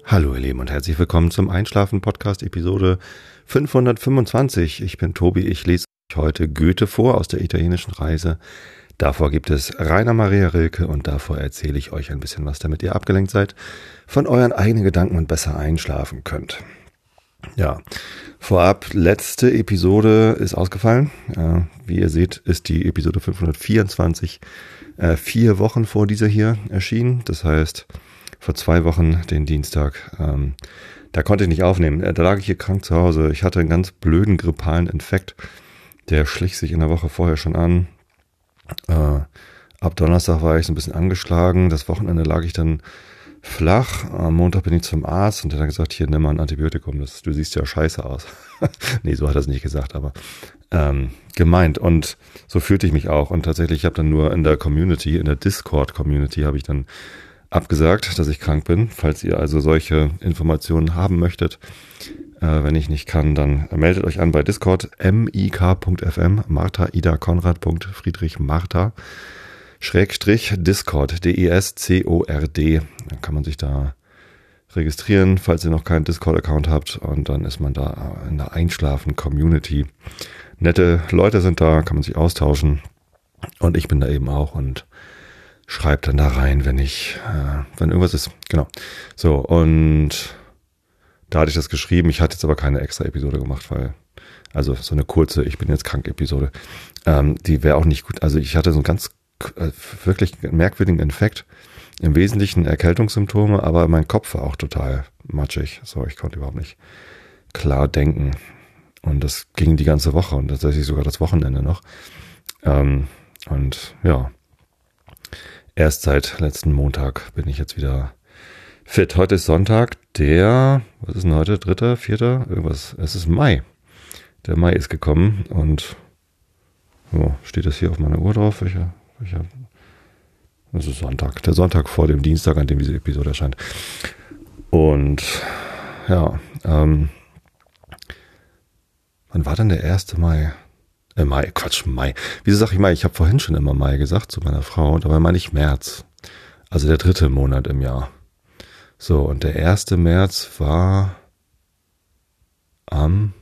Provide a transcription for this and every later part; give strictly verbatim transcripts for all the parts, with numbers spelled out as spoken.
Hallo ihr Lieben und herzlich willkommen zum Einschlafen-Podcast Episode fünfhundertfünfundzwanzig. Ich bin Tobi, ich lese euch heute Goethe vor aus der italienischen Reise. Davor gibt es Rainer Maria Rilke und davor erzähle ich euch ein bisschen was, damit ihr abgelenkt seid von euren eigenen Gedanken und besser einschlafen könnt. Ja, vorab, letzte Episode ist ausgefallen. Äh, wie ihr seht, ist die Episode fünfhundertvierundzwanzig äh, vier Wochen vor dieser hier erschienen. Das heißt, vor zwei Wochen, den Dienstag, ähm, da konnte ich nicht aufnehmen. Da lag ich hier krank zu Hause. Ich hatte einen ganz blöden grippalen Infekt. Der schlich sich in der Woche vorher schon an. Äh, ab Donnerstag war ich so ein bisschen angeschlagen. Das Wochenende lag ich dann flach. Am Montag bin ich zum Arzt und der hat gesagt, hier, nimm mal ein Antibiotikum. Das, du siehst ja scheiße aus. Nee, so hat er es nicht gesagt, aber ähm, gemeint. Und so fühlte ich mich auch. Und tatsächlich, ich habe dann nur in der Community, in der Discord-Community, habe ich dann abgesagt, dass ich krank bin. Falls ihr also solche Informationen haben möchtet, äh, wenn ich nicht kann, dann meldet euch an bei Discord, mik punkt f m, Martha, Ida, Konrad, Friedrich, Martha, Schrägstrich, Discord, D E S C O R D. Dann kann man sich da registrieren, falls ihr noch keinen Discord-Account habt, und dann ist man da in der Einschlafen-Community. Nette Leute sind da, kann man sich austauschen, und ich bin da eben auch und schreibt dann da rein, wenn ich, äh, wenn irgendwas ist. Genau. So, und da hatte ich das geschrieben. Ich hatte jetzt aber keine extra Episode gemacht, weil, also so eine kurze, ich bin jetzt krank Episode, ähm, die wäre auch nicht gut. Also ich hatte so einen ganz, äh, wirklich merkwürdigen Infekt. Im Wesentlichen Erkältungssymptome, aber mein Kopf war auch total matschig. So, ich konnte überhaupt nicht klar denken. Und das ging die ganze Woche und tatsächlich sogar das Wochenende noch. Ähm, und ja, erst seit letzten Montag bin ich jetzt wieder fit. Heute ist Sonntag, der, was ist denn heute, dritter, vierter, irgendwas, es ist Mai. Der Mai ist gekommen und oh, steht das hier auf meiner Uhr drauf? Welcher, welcher, das ist Sonntag, der Sonntag vor dem Dienstag, an dem diese Episode erscheint. Und ja, ähm, wann war denn der erste Mai? Äh, Mai, Quatsch, Mai. Wieso sage ich Mai? Ich habe vorhin schon immer Mai gesagt zu meiner Frau, dabei meine ich März. Also der dritte Monat im Jahr. So, und der erste März war am...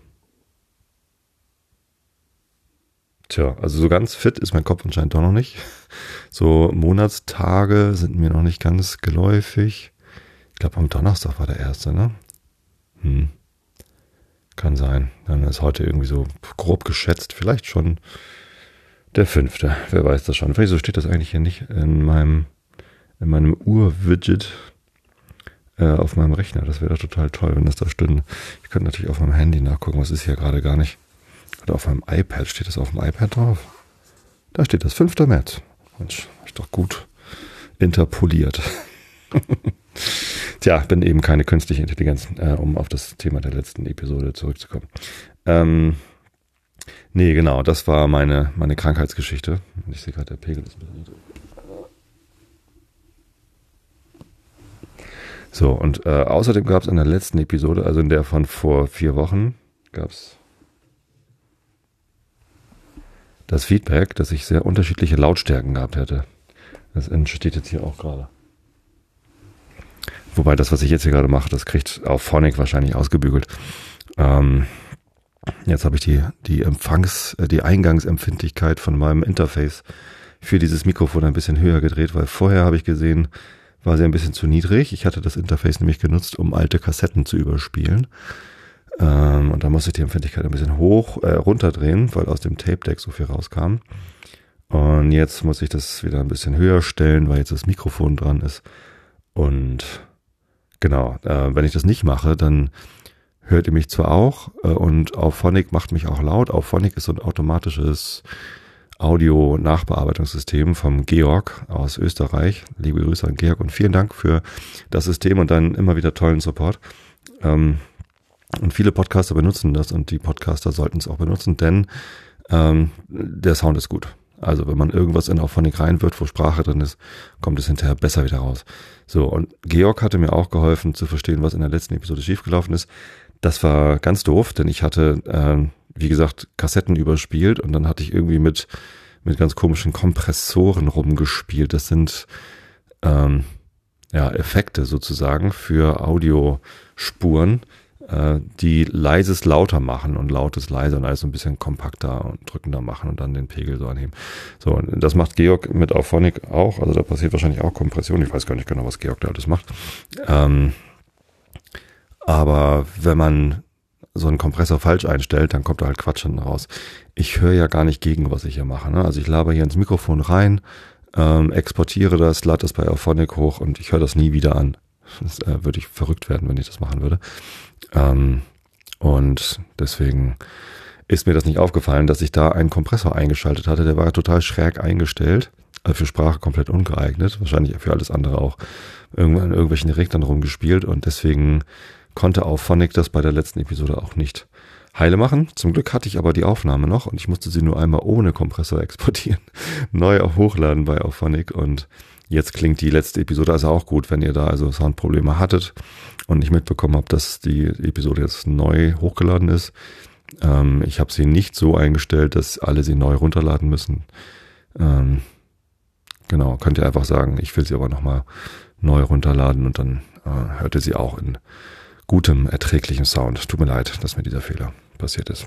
Tja, also so ganz fit ist mein Kopf anscheinend doch noch nicht. So Monatstage sind mir noch nicht ganz geläufig. Ich glaube, am Donnerstag war der erste, ne? Hm. Kann sein. Dann ist heute irgendwie so grob geschätzt, vielleicht schon der fünfte. Wer weiß das schon. Wieso steht das eigentlich hier nicht in meinem, in meinem Uhr-Widget äh, auf meinem Rechner? Das wäre doch total toll, wenn das da stünde. Ich könnte natürlich auf meinem Handy nachgucken, was ist hier gerade gar nicht. Oder auf meinem iPad. Steht das auf dem iPad drauf? Da steht das, fünfter März. Mensch, ist doch gut interpoliert. Tja, bin eben keine künstliche Intelligenz, äh, um auf das Thema der letzten Episode zurückzukommen. Ähm, nee, genau, das war meine, meine Krankheitsgeschichte. Ich sehe gerade, der Pegel ist ein bisschen niedrig. So, und äh, außerdem gab es in der letzten Episode, also in der von vor vier Wochen, gab es das Feedback, dass ich sehr unterschiedliche Lautstärken gehabt hätte. Das entsteht jetzt hier auch gerade. Wobei das, was ich jetzt hier gerade mache, das kriegt auf Phonic wahrscheinlich ausgebügelt. Ähm, jetzt habe ich die, die Empfangs-, die Eingangsempfindlichkeit von meinem Interface für dieses Mikrofon ein bisschen höher gedreht, weil vorher habe ich gesehen, war sie ein bisschen zu niedrig. Ich hatte das Interface nämlich genutzt, um alte Kassetten zu überspielen. Ähm, und da musste ich die Empfindlichkeit ein bisschen hoch, äh, runterdrehen, weil aus dem Tape-Deck so viel rauskam. Und jetzt muss ich das wieder ein bisschen höher stellen, weil jetzt das Mikrofon dran ist. Und genau, äh, wenn ich das nicht mache, dann hört ihr mich zwar auch, äh, und Auphonic macht mich auch laut. Auphonic ist so ein automatisches Audio-Nachbearbeitungssystem vom Georg aus Österreich. Liebe Grüße an Georg und vielen Dank für das System und dann immer wieder tollen Support. Ähm, und viele Podcaster benutzen das und die Podcaster sollten es auch benutzen, denn ähm, der Sound ist gut. Also wenn man irgendwas in Auphonic reinwirft, wo Sprache drin ist, kommt es hinterher besser wieder raus. So, und Georg hatte mir auch geholfen zu verstehen, was in der letzten Episode schiefgelaufen ist. Das war ganz doof, denn ich hatte, äh, wie gesagt, Kassetten überspielt und dann hatte ich irgendwie mit, mit ganz komischen Kompressoren rumgespielt. Das sind, ähm, ja, Effekte sozusagen für Audiospuren, äh, die leises lauter machen und lautes leiser und alles so ein bisschen kompakter und drückender machen und dann den Pegel so anheben. So, und das macht Georg mit Auphonic auch. Also da passiert wahrscheinlich auch Kompression. Ich weiß gar nicht genau, was Georg da alles macht. Ähm, aber wenn man so einen Kompressor falsch einstellt, dann kommt da halt Quatsch hinten raus. Ich höre ja gar nicht gegen, was ich hier mache. Ne? Also ich laber hier ins Mikrofon rein, ähm, exportiere das, lade das bei Auphonic hoch und ich höre das nie wieder an. Das äh, würde ich verrückt werden, wenn ich das machen würde. Ähm, und deswegen ist mir das nicht aufgefallen, dass ich da einen Kompressor eingeschaltet hatte. Der war total schräg eingestellt, also für Sprache komplett ungeeignet, wahrscheinlich für alles andere auch irgendwann in irgendwelchen Reglern rumgespielt und deswegen konnte Auphonic das bei der letzten Episode auch nicht heile machen. Zum Glück hatte ich aber die Aufnahme noch und ich musste sie nur einmal ohne Kompressor exportieren, neu auch hochladen bei Auphonic und jetzt klingt die letzte Episode also auch gut, wenn ihr da also Soundprobleme hattet und nicht mitbekommen habt, dass die Episode jetzt neu hochgeladen ist. Ähm, ich habe sie nicht so eingestellt, dass alle sie neu runterladen müssen. Ähm, genau, könnt ihr einfach sagen, ich will sie aber nochmal neu runterladen und dann äh, hört ihr sie auch in gutem, erträglichem Sound. Tut mir leid, dass mir dieser Fehler passiert ist.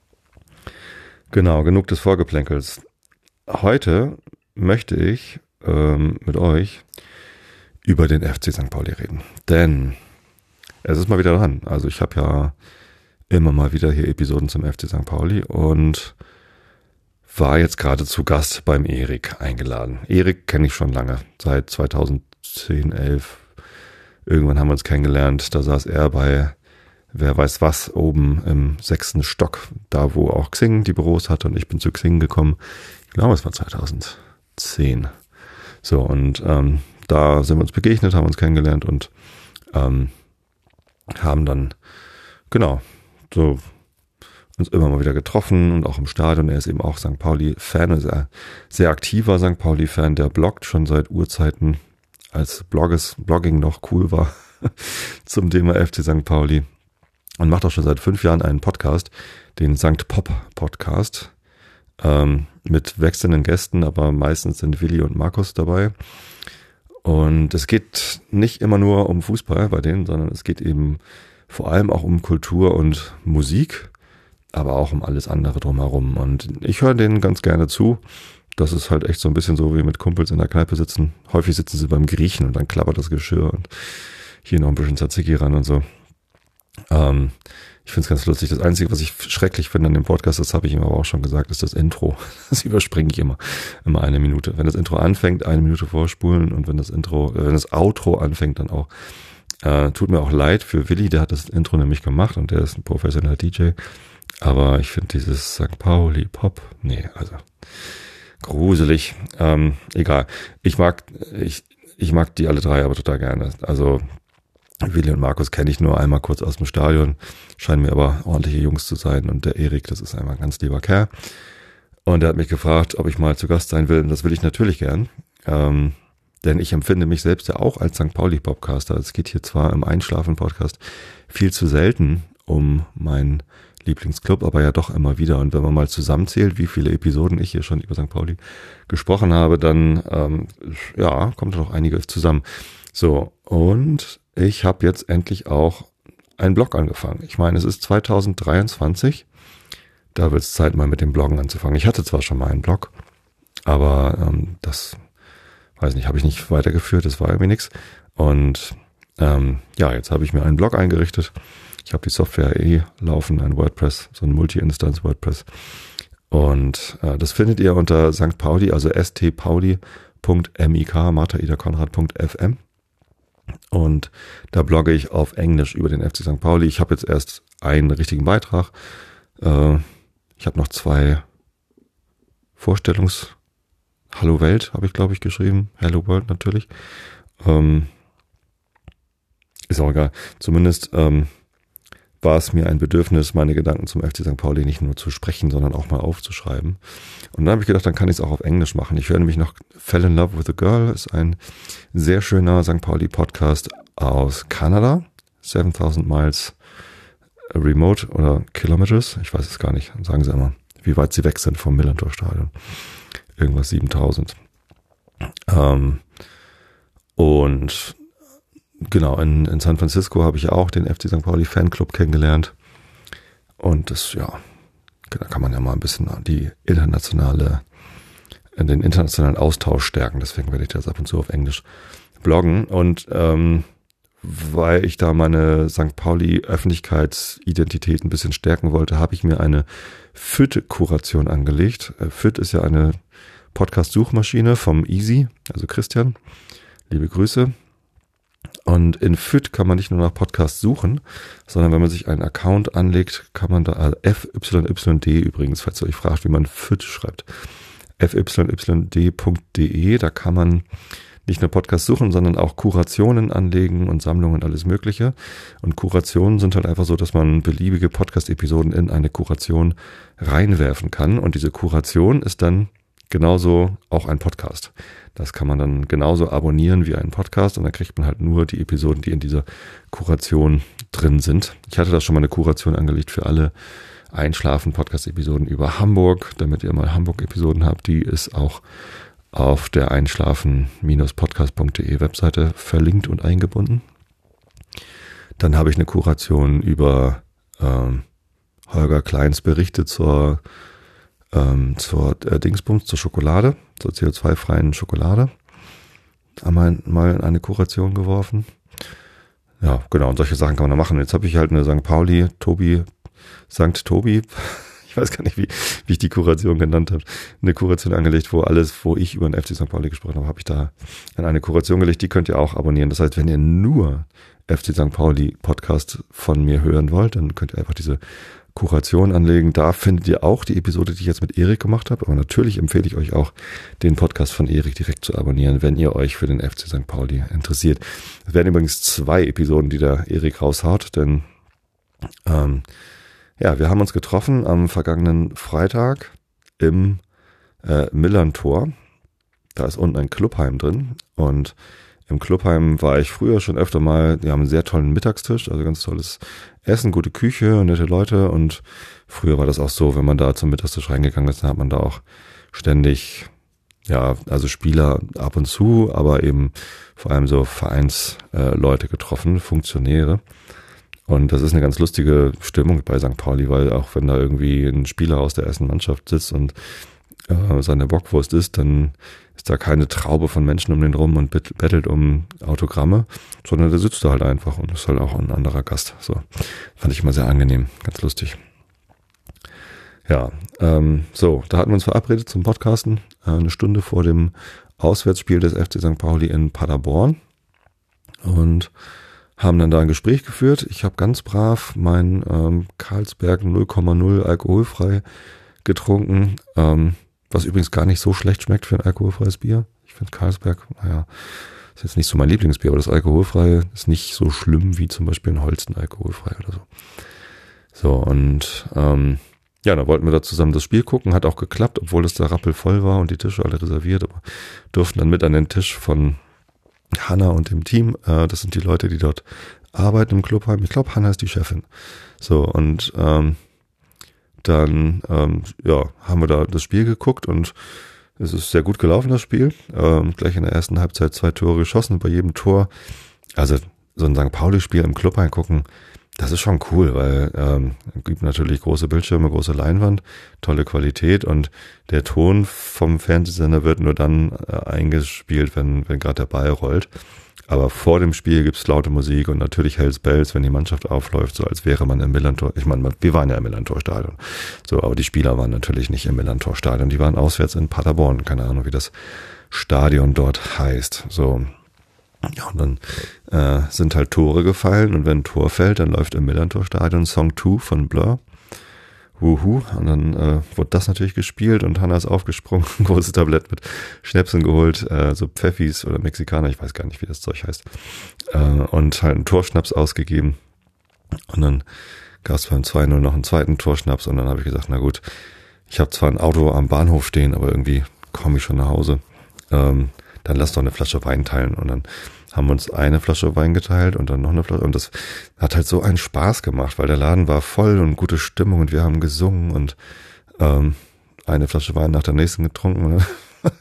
Genau, genug des Vorgeplänkels. Heute möchte ich ähm, mit euch über den F C Sankt Pauli reden. Denn es ist mal wieder dran. Also ich habe ja immer mal wieder hier Episoden zum F C Sankt Pauli und war jetzt gerade zu Gast beim Erik eingeladen. Erik kenne ich schon lange, seit zweitausendzehn, elf. Irgendwann haben wir uns kennengelernt, da saß er bei wer weiß was oben im sechsten Stock, da wo auch Xing die Büros hatte und ich bin zu Xing gekommen. Ich glaube, es war zweitausendzehn. So, und ähm, da sind wir uns begegnet, haben uns kennengelernt und ähm, haben dann, genau, so uns immer mal wieder getroffen und auch im Stadion. Er ist eben auch Sankt Pauli-Fan, also ein sehr aktiver Sankt Pauli-Fan, der bloggt schon seit Urzeiten, als Blogges, Blogging noch cool war zum Thema F C Sankt Pauli und macht auch schon seit fünf Jahren einen Podcast, den Sankt Pop Podcast, ähm, mit wechselnden Gästen, aber meistens sind Willi und Markus dabei. Und es geht nicht immer nur um Fußball bei denen, sondern es geht eben vor allem auch um Kultur und Musik, aber auch um alles andere drumherum. Und ich höre denen ganz gerne zu. Das ist halt echt so ein bisschen so wie mit Kumpels in der Kneipe sitzen. Häufig sitzen sie beim Griechen und dann klappert das Geschirr und hier noch ein bisschen Tzatziki ran und so. Ähm, ich finde es ganz lustig. Das Einzige, was ich schrecklich finde an dem Podcast, das habe ich ihm aber auch schon gesagt, ist das Intro. Das überspringe ich immer, immer eine Minute. Wenn das Intro anfängt, eine Minute vorspulen und wenn das Intro, wenn das Outro anfängt, dann auch. Äh, tut mir auch leid für Willi, der hat das Intro nämlich gemacht und der ist ein professioneller D J. Aber ich finde dieses Sankt Pauli Pop, nee, also gruselig. Ähm, egal. Ich mag, ich, ich mag die alle drei aber total gerne. Also Willi und Markus kenne ich nur einmal kurz aus dem Stadion, scheinen mir aber ordentliche Jungs zu sein. Und der Erik, das ist einfach ein ganz lieber Kerl. Und er hat mich gefragt, ob ich mal zu Gast sein will. Und das will ich natürlich gern. Ähm, denn ich empfinde mich selbst ja auch als Sankt Pauli-Podcaster. Es geht hier zwar im Einschlafen-Podcast viel zu selten um meinen Lieblingsclub, aber ja doch immer wieder. Und wenn man mal zusammenzählt, wie viele Episoden ich hier schon über Sankt Pauli gesprochen habe, dann ähm, ja, kommt doch einiges zusammen. So, und ich habe jetzt endlich auch einen Blog angefangen. Ich meine, es ist zweitausenddreiundzwanzig. Da wird es Zeit, mal mit dem Bloggen anzufangen. Ich hatte zwar schon mal einen Blog, aber ähm, das, weiß nicht, habe ich nicht weitergeführt, das war irgendwie nichts. Und ähm, ja, jetzt habe ich mir einen Blog eingerichtet. Ich habe die Software eh laufen, ein WordPress, so ein Multi-Instance-WordPress. Und äh, das findet ihr unter Sankt Pauli, also stpauli punkt mik, Martha Ida Konrad punkt f m. Und da blogge ich auf Englisch über den F C Sankt Pauli. Ich habe jetzt erst einen richtigen Beitrag. Äh, ich habe noch zwei Vorstellungs- Hallo Welt habe ich, glaube ich, geschrieben. Hello World natürlich. Ähm, ist auch egal. Zumindest ähm, war es mir ein Bedürfnis, meine Gedanken zum F C Sankt Pauli nicht nur zu sprechen, sondern auch mal aufzuschreiben. Und dann habe ich gedacht, dann kann ich es auch auf Englisch machen. Ich höre nämlich noch Fell in Love with a Girl, ist ein sehr schöner Sankt Pauli Podcast aus Kanada. seventausend Miles Remote oder Kilometers, ich weiß es gar nicht. Sagen Sie einmal, wie weit Sie weg sind vom Millantor Stadion. Irgendwas siebentausend. Ähm, und genau, in, in San Francisco habe ich ja auch den F C Sankt Pauli Fanclub kennengelernt. Und das, ja, da kann man ja mal ein bisschen die internationale, den internationalen Austausch stärken. Deswegen werde ich das ab und zu auf Englisch bloggen. Und ähm, weil ich da meine Sankt Pauli Öffentlichkeitsidentität ein bisschen stärken wollte, habe ich mir eine F Y D-Kuration angelegt. F Y D ist ja eine Podcast-Suchmaschine vom Easy, also Christian. Liebe Grüße. Und in F Y D kann man nicht nur nach Podcasts suchen, sondern wenn man sich einen Account anlegt, kann man da, also F Y Y D übrigens, falls ihr euch fragt, wie man F Y D schreibt, F Y Y D Punkt D E, da kann man nicht nur Podcasts suchen, sondern auch Kurationen anlegen und Sammlungen und alles Mögliche. Und Kurationen sind halt einfach so, dass man beliebige Podcast-Episoden in eine Kuration reinwerfen kann. Und diese Kuration ist dann genauso auch ein Podcast. Das kann man dann genauso abonnieren wie einen Podcast und dann kriegt man halt nur die Episoden, die in dieser Kuration drin sind. Ich hatte da schon mal eine Kuration angelegt für alle Einschlafen-Podcast-Episoden über Hamburg, damit ihr mal Hamburg-Episoden habt. Die ist auch auf der einschlafen Podcast Punkt de Webseite verlinkt und eingebunden. Dann habe ich eine Kuration über ähm, Holger Kleins Berichte zur ähm, zur äh, Dingsbums, zur Schokolade, zur C O zwei freien Schokolade. Einmal mal in eine Kuration geworfen. Ja, genau, und solche Sachen kann man da machen. Jetzt habe ich halt eine Sankt Pauli, Tobi, Sankt Tobi, ich weiß gar nicht, wie, wie ich die Kuration genannt habe, eine Kuration angelegt, wo alles, wo ich über den F C Sankt Pauli gesprochen habe, habe ich da in eine Kuration gelegt, die könnt ihr auch abonnieren. Das heißt, wenn ihr nur F C Sankt Pauli Podcast von mir hören wollt, dann könnt ihr einfach diese Kuration anlegen. Da findet ihr auch die Episode, die ich jetzt mit Erik gemacht habe, aber natürlich empfehle ich euch auch, den Podcast von Erik direkt zu abonnieren, wenn ihr euch für den F C Sankt Pauli interessiert. Es werden übrigens zwei Episoden, die der Erik raushaut, denn ähm, ja, wir haben uns getroffen am vergangenen Freitag im äh, Millerntor. Da ist unten ein Clubheim drin und im Clubheim war ich früher schon öfter mal. Die haben einen sehr tollen Mittagstisch, also ganz tolles Essen, gute Küche, nette Leute und früher war das auch so, wenn man da zum Mittagstisch reingegangen ist, dann hat man da auch ständig, ja, also Spieler ab und zu, aber eben vor allem so Vereinsleute äh, getroffen, Funktionäre. Und das ist eine ganz lustige Stimmung bei Sankt Pauli, weil auch wenn da irgendwie ein Spieler aus der ersten Mannschaft sitzt und äh, seine Bockwurst isst, dann ist da keine Traube von Menschen um den rum und bettelt um Autogramme, sondern der sitzt da halt einfach und ist halt auch ein anderer Gast. So, fand ich immer sehr angenehm, ganz lustig. Ja, ähm, so, da hatten wir uns verabredet zum Podcasten, äh, eine Stunde vor dem Auswärtsspiel des F C Sankt Pauli in Paderborn und haben dann da ein Gespräch geführt. Ich habe ganz brav mein ähm, Carlsberg null Komma null alkoholfrei getrunken, ähm, was übrigens gar nicht so schlecht schmeckt für ein alkoholfreies Bier. Ich finde Carlsberg, naja, ist jetzt nicht so mein Lieblingsbier, aber das alkoholfreie ist nicht so schlimm wie zum Beispiel ein Holsten alkoholfrei oder so. So, und ähm, ja, da wollten wir da zusammen das Spiel gucken, hat auch geklappt, obwohl es da rappelvoll war und die Tische alle reserviert, aber durften dann mit an den Tisch von Hanna und dem Team, äh, das sind die Leute, die dort arbeiten im Clubheim. Ich glaube, Hanna ist die Chefin. So, und ähm, dann ähm, ja, haben wir da das Spiel geguckt und es ist sehr gut gelaufen, das Spiel. Ähm, gleich in der ersten Halbzeit zwei Tore geschossen, bei jedem Tor. Also so ein Sankt Pauli-Spiel im Clubheim gucken, das ist schon cool, weil ähm, es gibt natürlich große Bildschirme, große Leinwand, tolle Qualität und der Ton vom Fernsehsender wird nur dann äh, eingespielt, wenn wenn gerade der Ball rollt. Aber vor dem Spiel gibt's laute Musik und natürlich Hells Bells, wenn die Mannschaft aufläuft, so als wäre man im Millerntor. Ich meine, wir waren ja im Millerntor-Stadion. So, aber die Spieler waren natürlich nicht im Millerntor-Stadion. Die waren auswärts in Paderborn. Keine Ahnung, wie das Stadion dort heißt. So. Ja, und dann äh, sind halt Tore gefallen und wenn ein Tor fällt, dann läuft im Millerntor-Stadion Song zwei von Blur. Wuhu. Und dann äh, wurde das natürlich gespielt und Hanna ist aufgesprungen, ein großes Tablett mit Schnäpsen geholt, äh, so Pfeffis oder Mexikaner, ich weiß gar nicht, wie das Zeug heißt, äh, und halt einen Torschnaps ausgegeben. Und dann gab es beim zwei null noch einen zweiten Torschnaps und dann habe ich gesagt, na gut, ich habe zwar ein Auto am Bahnhof stehen, aber irgendwie komme ich schon nach Hause. Ähm, dann lass doch eine Flasche Wein teilen. Und dann haben wir uns eine Flasche Wein geteilt und dann noch eine Flasche. Und das hat halt so einen Spaß gemacht, weil der Laden war voll und gute Stimmung und wir haben gesungen und ähm, eine Flasche Wein nach der nächsten getrunken. Und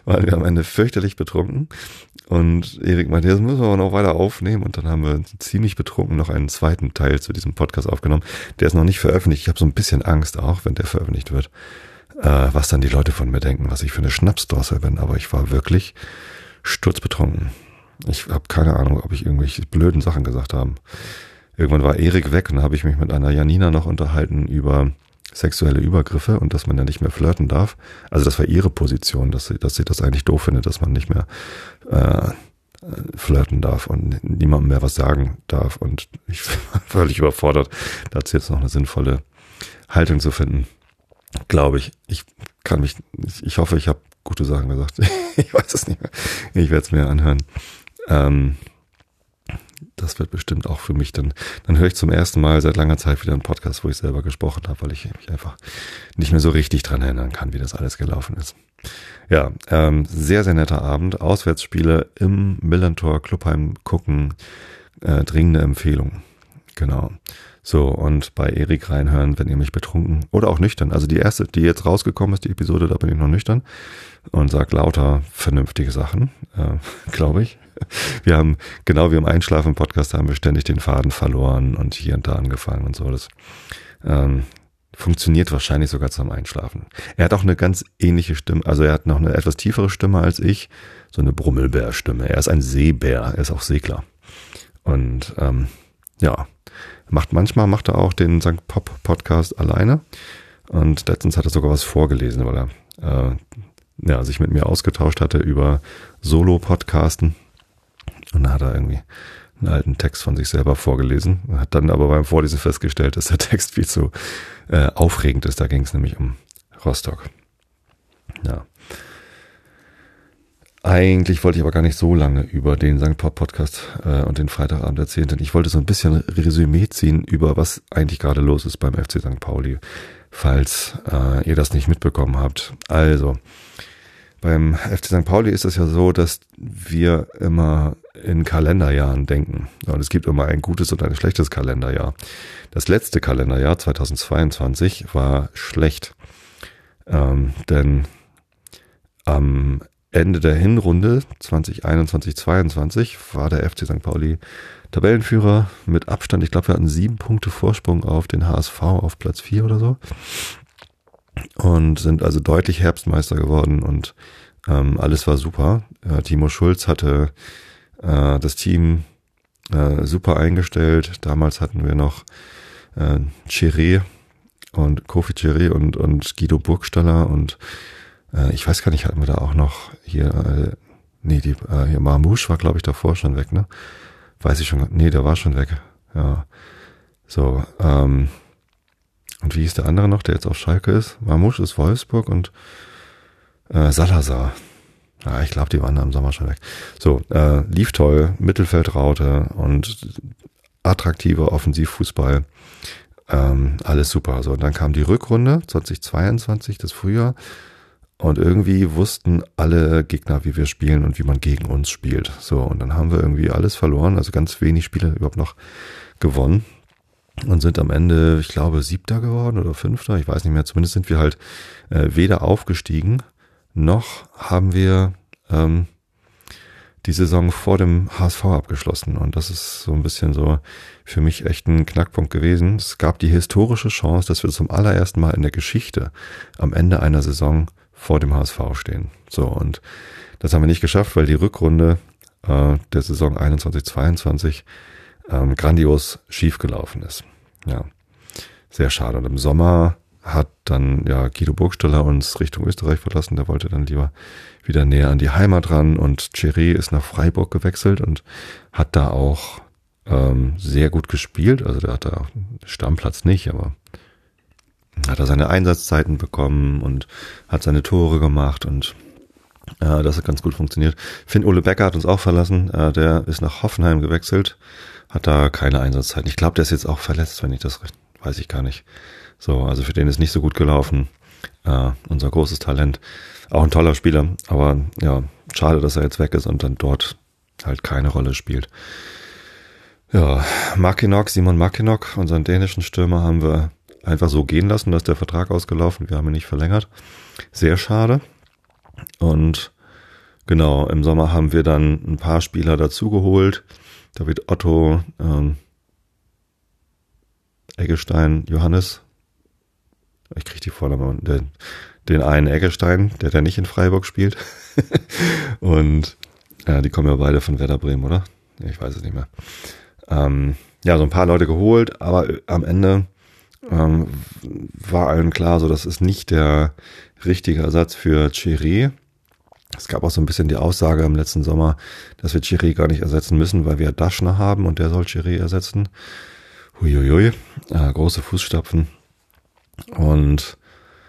waren wir am Ende fürchterlich betrunken. Und Erik meinte, das müssen wir aber noch weiter aufnehmen. Und dann haben wir ziemlich betrunken noch einen zweiten Teil zu diesem Podcast aufgenommen. Der ist noch nicht veröffentlicht. Ich habe so ein bisschen Angst auch, wenn der veröffentlicht wird, äh, was dann die Leute von mir denken, was ich für eine Schnapsdrossel bin. Aber ich war wirklich sturzbetrunken. Ich habe keine Ahnung, ob ich irgendwelche blöden Sachen gesagt habe. Irgendwann war Erik weg und da habe ich mich mit einer Janina noch unterhalten über sexuelle Übergriffe und dass man ja nicht mehr flirten darf. Also das war ihre Position, dass sie, dass sie das eigentlich doof findet, dass man nicht mehr äh, flirten darf und niemandem mehr was sagen darf. Und ich war völlig überfordert, dazu jetzt noch eine sinnvolle Haltung zu finden. Glaube ich. Ich kann mich, ich, ich hoffe, ich habe gute Sachen gesagt. Ich weiß es nicht mehr. Ich werde es mir anhören. Ähm, Das wird bestimmt auch für mich dann, dann höre ich zum ersten Mal seit langer Zeit wieder einen Podcast, wo ich selber gesprochen habe, weil ich mich einfach nicht mehr so richtig dran erinnern kann, wie das alles gelaufen ist. Ja, ähm, sehr, sehr netter Abend. Auswärtsspiele im Millantor Clubheim gucken, äh, dringende Empfehlung. Genau. So, und bei Erik reinhören, wenn ihr mich betrunken oder auch nüchtern. Also die erste, die jetzt rausgekommen ist, die Episode, da bin ich noch nüchtern und sag lauter vernünftige Sachen, äh, glaube ich. Wir haben, genau wie im Einschlafen-Podcast, haben wir ständig den Faden verloren und hier und da angefangen und so. Das ähm, funktioniert wahrscheinlich sogar zum Einschlafen. Er hat auch eine ganz ähnliche Stimme, also er hat noch eine etwas tiefere Stimme als ich, so eine Brummelbär-Stimme. Er ist ein Seebär, er ist auch Segler. Und ähm, ja, macht manchmal macht er auch den Sankt Pop Podcast alleine. Und letztens hat er sogar was vorgelesen, weil er äh, ja, sich mit mir ausgetauscht hatte über Solo-Podcasten. Und da hat er irgendwie einen alten Text von sich selber vorgelesen. Hat dann aber beim Vorlesen festgestellt, dass der Text viel zu äh, aufregend ist. Da ging es nämlich um Rostock. Ja. Eigentlich wollte ich aber gar nicht so lange über den Sankt Pop Podcast äh, und den Freitagabend erzählen, denn ich wollte so ein bisschen Resümee ziehen über was eigentlich gerade los ist beim F C Sankt Pauli, falls äh, ihr das nicht mitbekommen habt. Also, beim F C Sankt Pauli ist es ja so, dass wir immer in Kalenderjahren denken. Und es gibt immer ein gutes und ein schlechtes Kalenderjahr. Das letzte Kalenderjahr zweitausendzweiundzwanzig war schlecht, ähm, denn am Ende der Hinrunde zwanzig einundzwanzig zweiundzwanzig war der F C Sankt Pauli Tabellenführer mit Abstand. Ich glaube, wir hatten sieben Punkte Vorsprung auf den H S V auf Platz vier oder so. Und sind also deutlich Herbstmeister geworden und ähm, alles war super. Äh, Timo Schulz hatte äh, das Team äh, super eingestellt. Damals hatten wir noch äh, Chiré und Kofi Chiré und, und Guido Burgstaller und äh, ich weiß gar nicht, hatten wir da auch noch hier, äh, nee, die, äh, hier Marmouche war glaube ich davor schon weg, ne? Weiß ich schon, nee, der war schon weg. Ja, so, ähm, und wie ist der andere noch, der jetzt auf Schalke ist? Marmouche ist Wolfsburg und äh, Salazar. Ja, ich glaube, die waren da im Sommer schon weg. So, äh, lief toll, Mittelfeldraute und attraktiver Offensivfußball. Ähm, alles super. So, und dann kam die Rückrunde zwanzig zweiundzwanzig, das Frühjahr. Und irgendwie wussten alle Gegner, wie wir spielen und wie man gegen uns spielt. So, und dann haben wir irgendwie alles verloren, also ganz wenig Spiele überhaupt noch gewonnen. Und sind am Ende, ich glaube, Siebter geworden oder Fünfter, ich weiß nicht mehr. Zumindest sind wir halt äh, weder aufgestiegen, noch haben wir ähm, die Saison vor dem H S V abgeschlossen. Und das ist so ein bisschen so für mich echt ein Knackpunkt gewesen. Es gab die historische Chance, dass wir zum allerersten Mal in der Geschichte am Ende einer Saison vor dem H S V stehen. So, und das haben wir nicht geschafft, weil die Rückrunde äh, der Saison einundzwanzig zweiundzwanzig ähm, grandios schiefgelaufen ist. Ja, sehr schade. Und im Sommer hat dann ja Guido Burgstaller uns Richtung Österreich verlassen. Der wollte dann lieber wieder näher an die Heimat ran und Chiré ist nach Freiburg gewechselt und hat da auch ähm, sehr gut gespielt. Also der hat da Stammplatz nicht, aber hat er seine Einsatzzeiten bekommen und hat seine Tore gemacht und äh, das hat ganz gut funktioniert. Finn-Ole Becker hat uns auch verlassen. Äh, der ist nach Hoffenheim gewechselt, hat da keine Einsatzzeiten. Ich glaube, der ist jetzt auch verletzt, wenn ich das recht, weiß ich gar nicht. So, also für den ist nicht so gut gelaufen. Äh, unser großes Talent. Auch ein toller Spieler, aber ja, schade, dass er jetzt weg ist und dann dort halt keine Rolle spielt. Ja, Mackinock, Simon Mackinock, unseren dänischen Stürmer, haben wir einfach so gehen lassen, dass der Vertrag ausgelaufen, wir haben ihn nicht verlängert. Sehr schade. Und Genau, im Sommer haben wir dann ein paar Spieler dazugeholt. David Otto, ähm, Eggestein, Johannes. Ich kriege die Vornamen. Den, den einen Eggestein, der der nicht in Freiburg spielt. Und ja, die kommen ja beide von Werder Bremen, oder? Ich weiß es nicht mehr. Ähm, ja, so ein paar Leute geholt, aber am Ende ähm, war allen klar, so das ist nicht der richtige Ersatz für Chiré. Es gab auch so ein bisschen die Aussage im letzten Sommer, dass wir Chiré gar nicht ersetzen müssen, weil wir Daschner haben und der soll Chiré ersetzen. Huiuiui, äh, große Fußstapfen. Und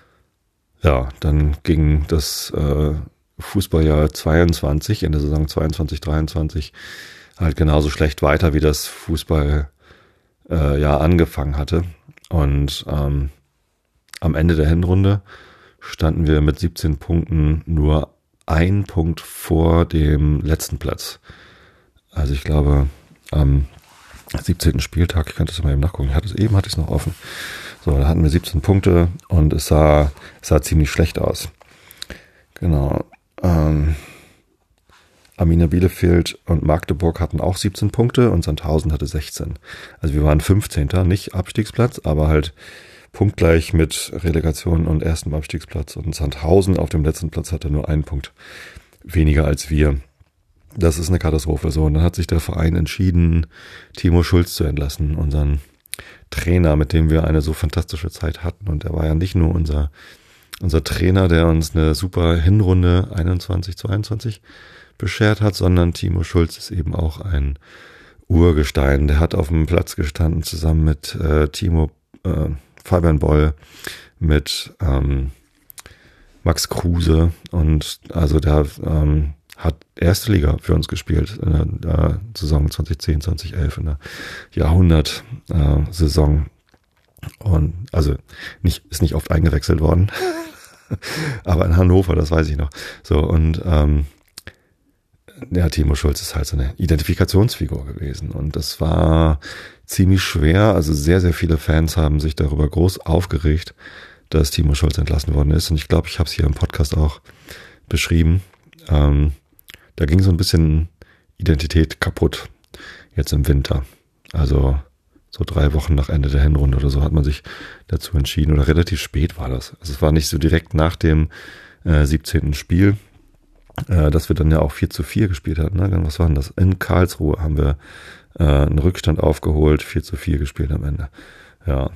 ja, dann ging das äh, Fußballjahr zweiundzwanzig, in der Saison zweiundzwanzig dreiundzwanzig halt genauso schlecht weiter, wie das Fußballjahr äh, Jahr angefangen hatte. Und ähm, am Ende der Hinrunde standen wir mit siebzehn Punkten nur ein Punkt vor dem letzten Platz. Also ich glaube, am siebzehnten Spieltag, ich könnte es mal eben nachgucken, ich hatte es eben, hatte ich es noch offen. So, da hatten wir siebzehn Punkte und es sah, es sah ziemlich schlecht aus. Genau. Ähm, Arminia Bielefeld und Magdeburg hatten auch siebzehn Punkte und Sandhausen hatte sechzehn. Also wir waren fünfzehnter, nicht Abstiegsplatz, aber halt punktgleich mit Relegation und ersten Abstiegsplatz. Und Sandhausen auf dem letzten Platz hatte nur einen Punkt weniger als wir. Das ist eine Katastrophe. So, und dann hat sich der Verein entschieden, Timo Schulz zu entlassen, unseren Trainer, mit dem wir eine so fantastische Zeit hatten. Und er war ja nicht nur unser, unser Trainer, der uns eine super Hinrunde einundzwanzig zweiundzwanzig beschert hat, sondern Timo Schulz ist eben auch ein Urgestein. Der hat auf dem Platz gestanden, zusammen mit äh, Timo, äh, Fabian Boll, mit ähm, Max Kruse, und also der ähm, hat erste Liga für uns gespielt in der äh, Saison zwanzig zehn, zwanzig elf, in der Jahrhundert-Saison. Äh, und also nicht, ist nicht oft eingewechselt worden, aber in Hannover, das weiß ich noch. So, und ähm, ja, Timo Schulz ist halt so eine Identifikationsfigur gewesen, und das war ziemlich schwer. Also sehr, sehr viele Fans haben sich darüber groß aufgeregt, dass Timo Schulz entlassen worden ist, und ich glaube, ich habe es hier im Podcast auch beschrieben. Ähm, da ging so ein bisschen Identität kaputt jetzt im Winter. Also so drei Wochen nach Ende der Hinrunde oder so hat man sich dazu entschieden, oder relativ spät war das. Also es war nicht so direkt nach dem äh, siebzehnten Spiel, äh, dass wir dann ja auch vier zu vier gespielt hatten. Ne? Was war denn das? In Karlsruhe haben wir äh, einen Rückstand aufgeholt, vier zu vier gespielt am Ende. Ja.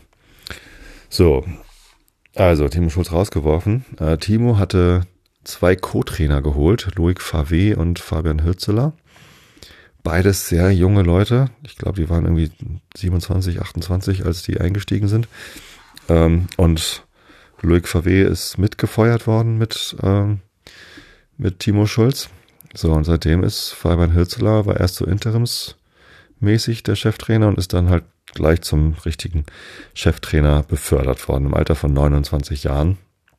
So, also Timo Schulz rausgeworfen. Äh, Timo hatte zwei Co-Trainer geholt, Loic Favre und Fabian Hürzeler. Beides sehr junge Leute. Ich glaube, die waren irgendwie siebenundzwanzig, achtundzwanzig, als die eingestiegen sind. Ähm, und Loic Favre ist mitgefeuert worden mit, ähm, mit Timo Schulz. So, und seitdem ist Fabian Hürzeler, war erst so interimsmäßig der Cheftrainer und ist dann halt gleich zum richtigen Cheftrainer befördert worden, im Alter von neunundzwanzig Jahren.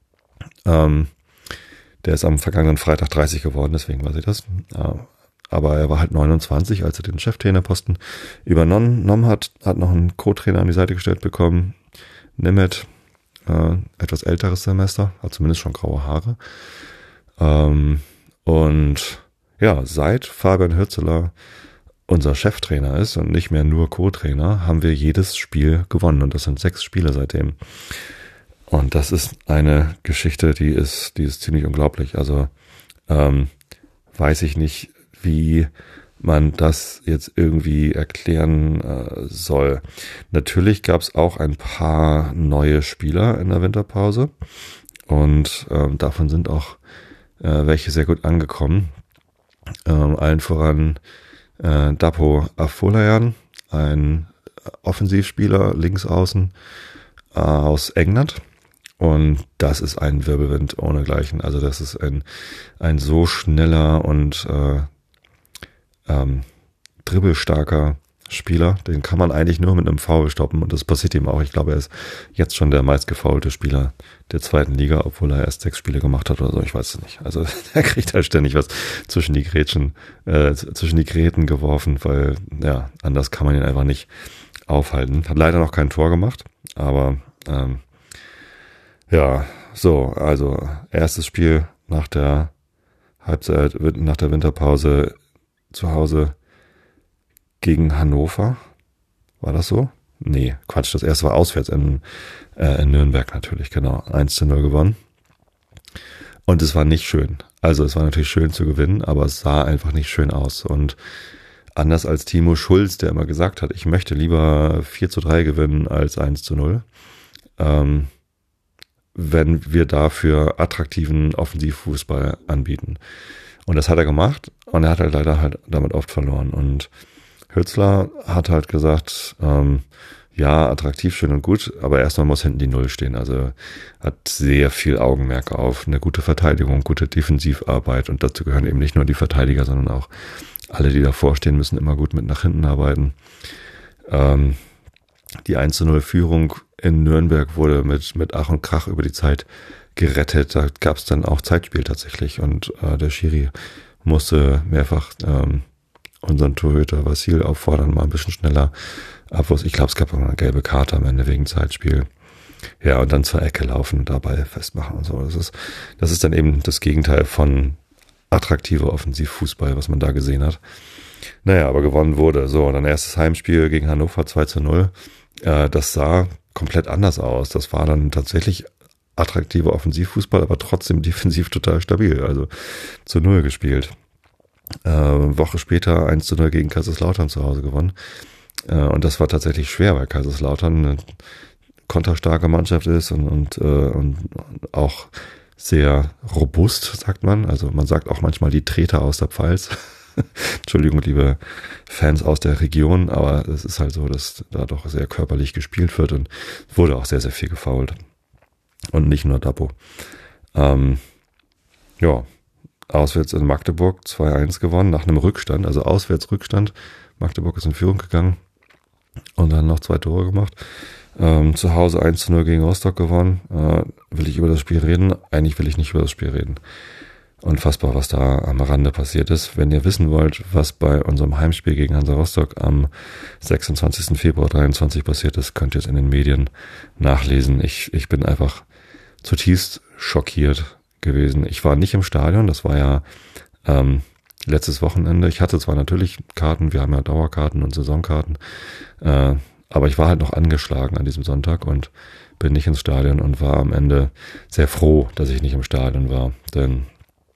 Ähm, der ist am vergangenen Freitag dreißig geworden, deswegen weiß ich das. Ja, aber er war halt neunundzwanzig, als er den Cheftrainerposten übernommen hat, hat noch einen Co-Trainer an die Seite gestellt bekommen, Nemeth, äh, etwas älteres Semester, hat zumindest schon graue Haare. Ähm, und ja, seit Fabian Hürzeler unser Cheftrainer ist und nicht mehr nur Co-Trainer, haben wir jedes Spiel gewonnen, und das sind sechs Spiele seitdem. Und das ist eine Geschichte, die ist, die ist ziemlich unglaublich. Also ähm, weiß ich nicht, wie man das jetzt irgendwie erklären äh, soll. Natürlich gab es auch ein paar neue Spieler in der Winterpause, und ähm, davon sind auch äh, welche sehr gut angekommen. Ähm, allen voran äh, Dapo Afolayan, ein Offensivspieler links außen äh, aus England. Und das ist ein Wirbelwind ohnegleichen. Also das ist ein, ein so schneller und äh, ähm, dribbelstarker Spieler. Den kann man eigentlich nur mit einem Foul stoppen, und das passiert ihm auch. Ich glaube, er ist jetzt schon der meistgefaulte Spieler der zweiten Liga, obwohl er erst sechs Spiele gemacht hat oder so. Ich weiß es nicht. Also er kriegt halt ständig was zwischen die Grätschen, äh, zwischen die Gräten geworfen, weil ja, anders kann man ihn einfach nicht aufhalten. Hat leider noch kein Tor gemacht, aber ähm, ja, so, also erstes Spiel nach der Halbzeit nach der Winterpause zu Hause gegen Hannover. War das so? Nee, Quatsch, das erste war auswärts in, äh, in Nürnberg natürlich, genau. eins zu null gewonnen. Und es war nicht schön. Also es war natürlich schön zu gewinnen, aber es sah einfach nicht schön aus. Und anders als Timo Schulz, der immer gesagt hat, ich möchte lieber vier zu drei gewinnen als eins zu null, ähm, wenn wir dafür attraktiven Offensivfußball anbieten. Und das hat er gemacht und er hat halt leider halt damit oft verloren. Und Hützler hat halt gesagt, ähm, ja, attraktiv, schön und gut, aber erstmal muss hinten die Null stehen. Also hat sehr viel Augenmerk auf eine gute Verteidigung, gute Defensivarbeit und dazu gehören eben nicht nur die Verteidiger, sondern auch alle, die davor stehen, müssen immer gut mit nach hinten arbeiten. Ähm, die eins zu null Führung in Nürnberg wurde mit, mit Ach und Krach über die Zeit gerettet. Da gab es dann auch Zeitspiel tatsächlich und äh, der Schiri musste mehrfach ähm, unseren Torhüter Vasil auffordern, mal ein bisschen schneller Abwurf. Ich glaube, es gab auch eine gelbe Karte am Ende wegen Zeitspiel. Ja, und dann zur Ecke laufen und dabei festmachen und so. Das ist, das ist dann eben das Gegenteil von attraktiver Offensivfußball, was man da gesehen hat. Naja, aber gewonnen wurde. So, dann erstes Heimspiel gegen Hannover zwei zu null. Äh, das sah komplett anders aus. Das war dann tatsächlich attraktiver Offensivfußball, aber trotzdem defensiv total stabil. Also zu null gespielt. Äh, Woche später eins zu null gegen Kaiserslautern zu Hause gewonnen. Äh, und das war tatsächlich schwer, weil Kaiserslautern eine konterstarke Mannschaft ist und, und, äh, und auch sehr robust, sagt man. Also man sagt auch manchmal die Treter aus der Pfalz. Entschuldigung, liebe Fans aus der Region, aber es ist halt so, dass da doch sehr körperlich gespielt wird und wurde auch sehr, sehr viel gefoult. Und nicht nur Dapo. Ähm, ja, auswärts in Magdeburg zwei eins gewonnen, nach einem Rückstand, also auswärts Rückstand. Magdeburg ist in Führung gegangen und dann noch zwei Tore gemacht. Ähm, zu Hause eins zu null gegen Rostock gewonnen. Äh, will ich über das Spiel reden? Eigentlich will ich nicht über das Spiel reden. Unfassbar, was da am Rande passiert ist. Wenn ihr wissen wollt, was bei unserem Heimspiel gegen Hansa Rostock am sechsundzwanzigsten Februar dreiundzwanzig passiert ist, könnt ihr es in den Medien nachlesen. Ich, ich bin einfach zutiefst schockiert gewesen. Ich war nicht im Stadion, das war ja ähm, letztes Wochenende. Ich hatte zwar natürlich Karten, wir haben ja Dauerkarten und Saisonkarten, äh, aber ich war halt noch angeschlagen an diesem Sonntag und bin nicht ins Stadion und war am Ende sehr froh, dass ich nicht im Stadion war, denn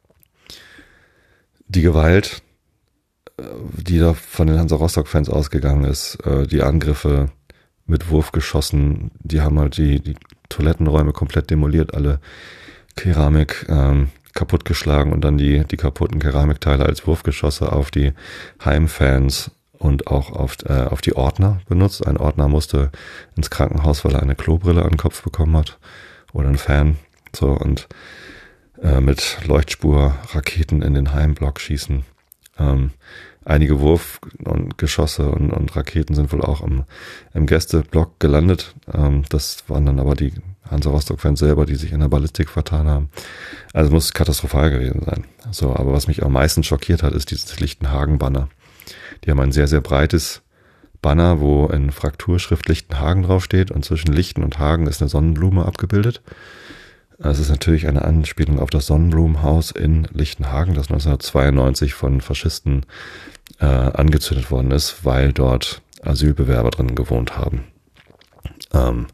die Gewalt, die da von den Hansa Rostock-Fans ausgegangen ist, die Angriffe mit Wurfgeschossen, die haben halt die, die Toilettenräume komplett demoliert, alle Keramik ähm, kaputtgeschlagen und dann die, die kaputten Keramikteile als Wurfgeschosse auf die Heimfans und auch auf, äh, auf die Ordner benutzt. Ein Ordner musste ins Krankenhaus, weil er eine Klobrille an den Kopf bekommen hat oder ein Fan. So, und mit Leuchtspurraketen in den Heimblock schießen. Ähm, einige Wurf- und Geschosse und, und Raketen sind wohl auch im, im Gästeblock gelandet. Ähm, das waren dann aber die Hansa Rostock-Fans selber, die sich in der Ballistik vertan haben. Also muss katastrophal gewesen sein. So, aber was mich am meisten schockiert hat, ist dieses Lichtenhagen-Banner. Die haben ein sehr, sehr breites Banner, wo in Frakturschrift Lichtenhagen draufsteht und zwischen Lichten und Hagen ist eine Sonnenblume abgebildet. Es ist natürlich eine Anspielung auf das Sonnenblumenhaus in Lichtenhagen, das neunzehnhundertzweiundneunzig von Faschisten äh, angezündet worden ist, weil dort Asylbewerber drin gewohnt haben. Ähm,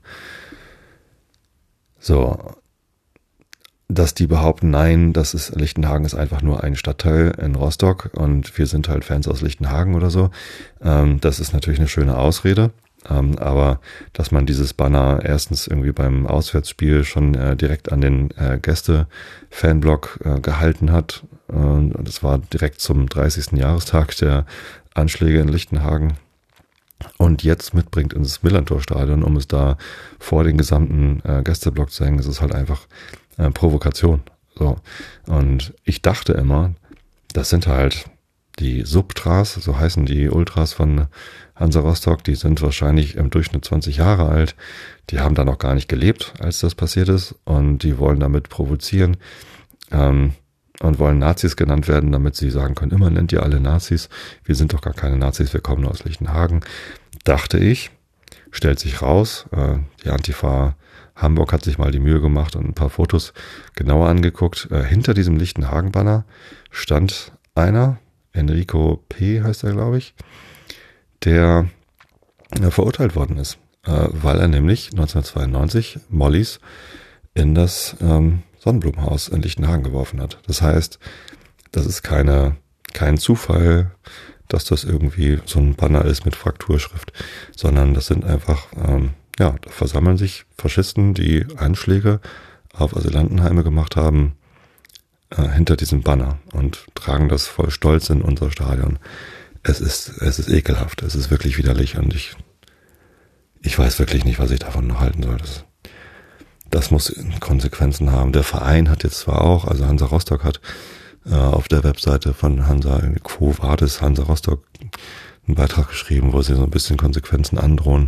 so, dass die behaupten, nein, das ist Lichtenhagen ist einfach nur ein Stadtteil in Rostock und wir sind halt Fans aus Lichtenhagen oder so. Ähm, das ist natürlich eine schöne Ausrede. Ähm, aber dass man dieses Banner erstens irgendwie beim Auswärtsspiel schon äh, direkt an den äh, Gäste-Fanblock äh, gehalten hat, äh, und das war direkt zum dreißigsten Jahrestag der Anschläge in Lichtenhagen und jetzt mitbringt ins Millerntor-Stadion, um es da vor den gesamten äh, Gästeblock zu hängen, das ist halt einfach äh, Provokation. So. Und ich dachte immer, das sind halt die Subtras, so heißen die Ultras von Hansa Rostock, die sind wahrscheinlich im Durchschnitt zwanzig Jahre alt. Die haben da noch gar nicht gelebt, als das passiert ist. Und die wollen damit provozieren ähm, und wollen Nazis genannt werden, damit sie sagen können, immer nennt ihr alle Nazis. Wir sind doch gar keine Nazis, wir kommen nur aus Lichtenhagen. Dachte ich, stellt sich raus, äh, die Antifa Hamburg hat sich mal die Mühe gemacht und ein paar Fotos genauer angeguckt. Äh, hinter diesem Lichtenhagen-Banner stand einer, Enrico P. heißt er, glaube ich, der äh, verurteilt worden ist, äh, weil er nämlich neunzehnhundertzweiundneunzig Mollys in das ähm, Sonnenblumenhaus in Lichtenhagen geworfen hat. Das heißt, das ist keine, kein Zufall, dass das irgendwie so ein Banner ist mit Frakturschrift, sondern das sind einfach, ähm, ja, da versammeln sich Faschisten, die Anschläge auf Asylantenheime gemacht haben, äh, hinter diesem Banner und tragen das voll Stolz in unser Stadion. Es ist, es ist ekelhaft, es ist wirklich widerlich und ich, ich weiß wirklich nicht, was ich davon noch halten soll. Das, das muss Konsequenzen haben. Der Verein hat jetzt zwar auch, also Hansa Rostock hat äh, auf der Webseite von Hansa, Quo Vadis Hansa Rostock, einen Beitrag geschrieben, wo sie so ein bisschen Konsequenzen androhen.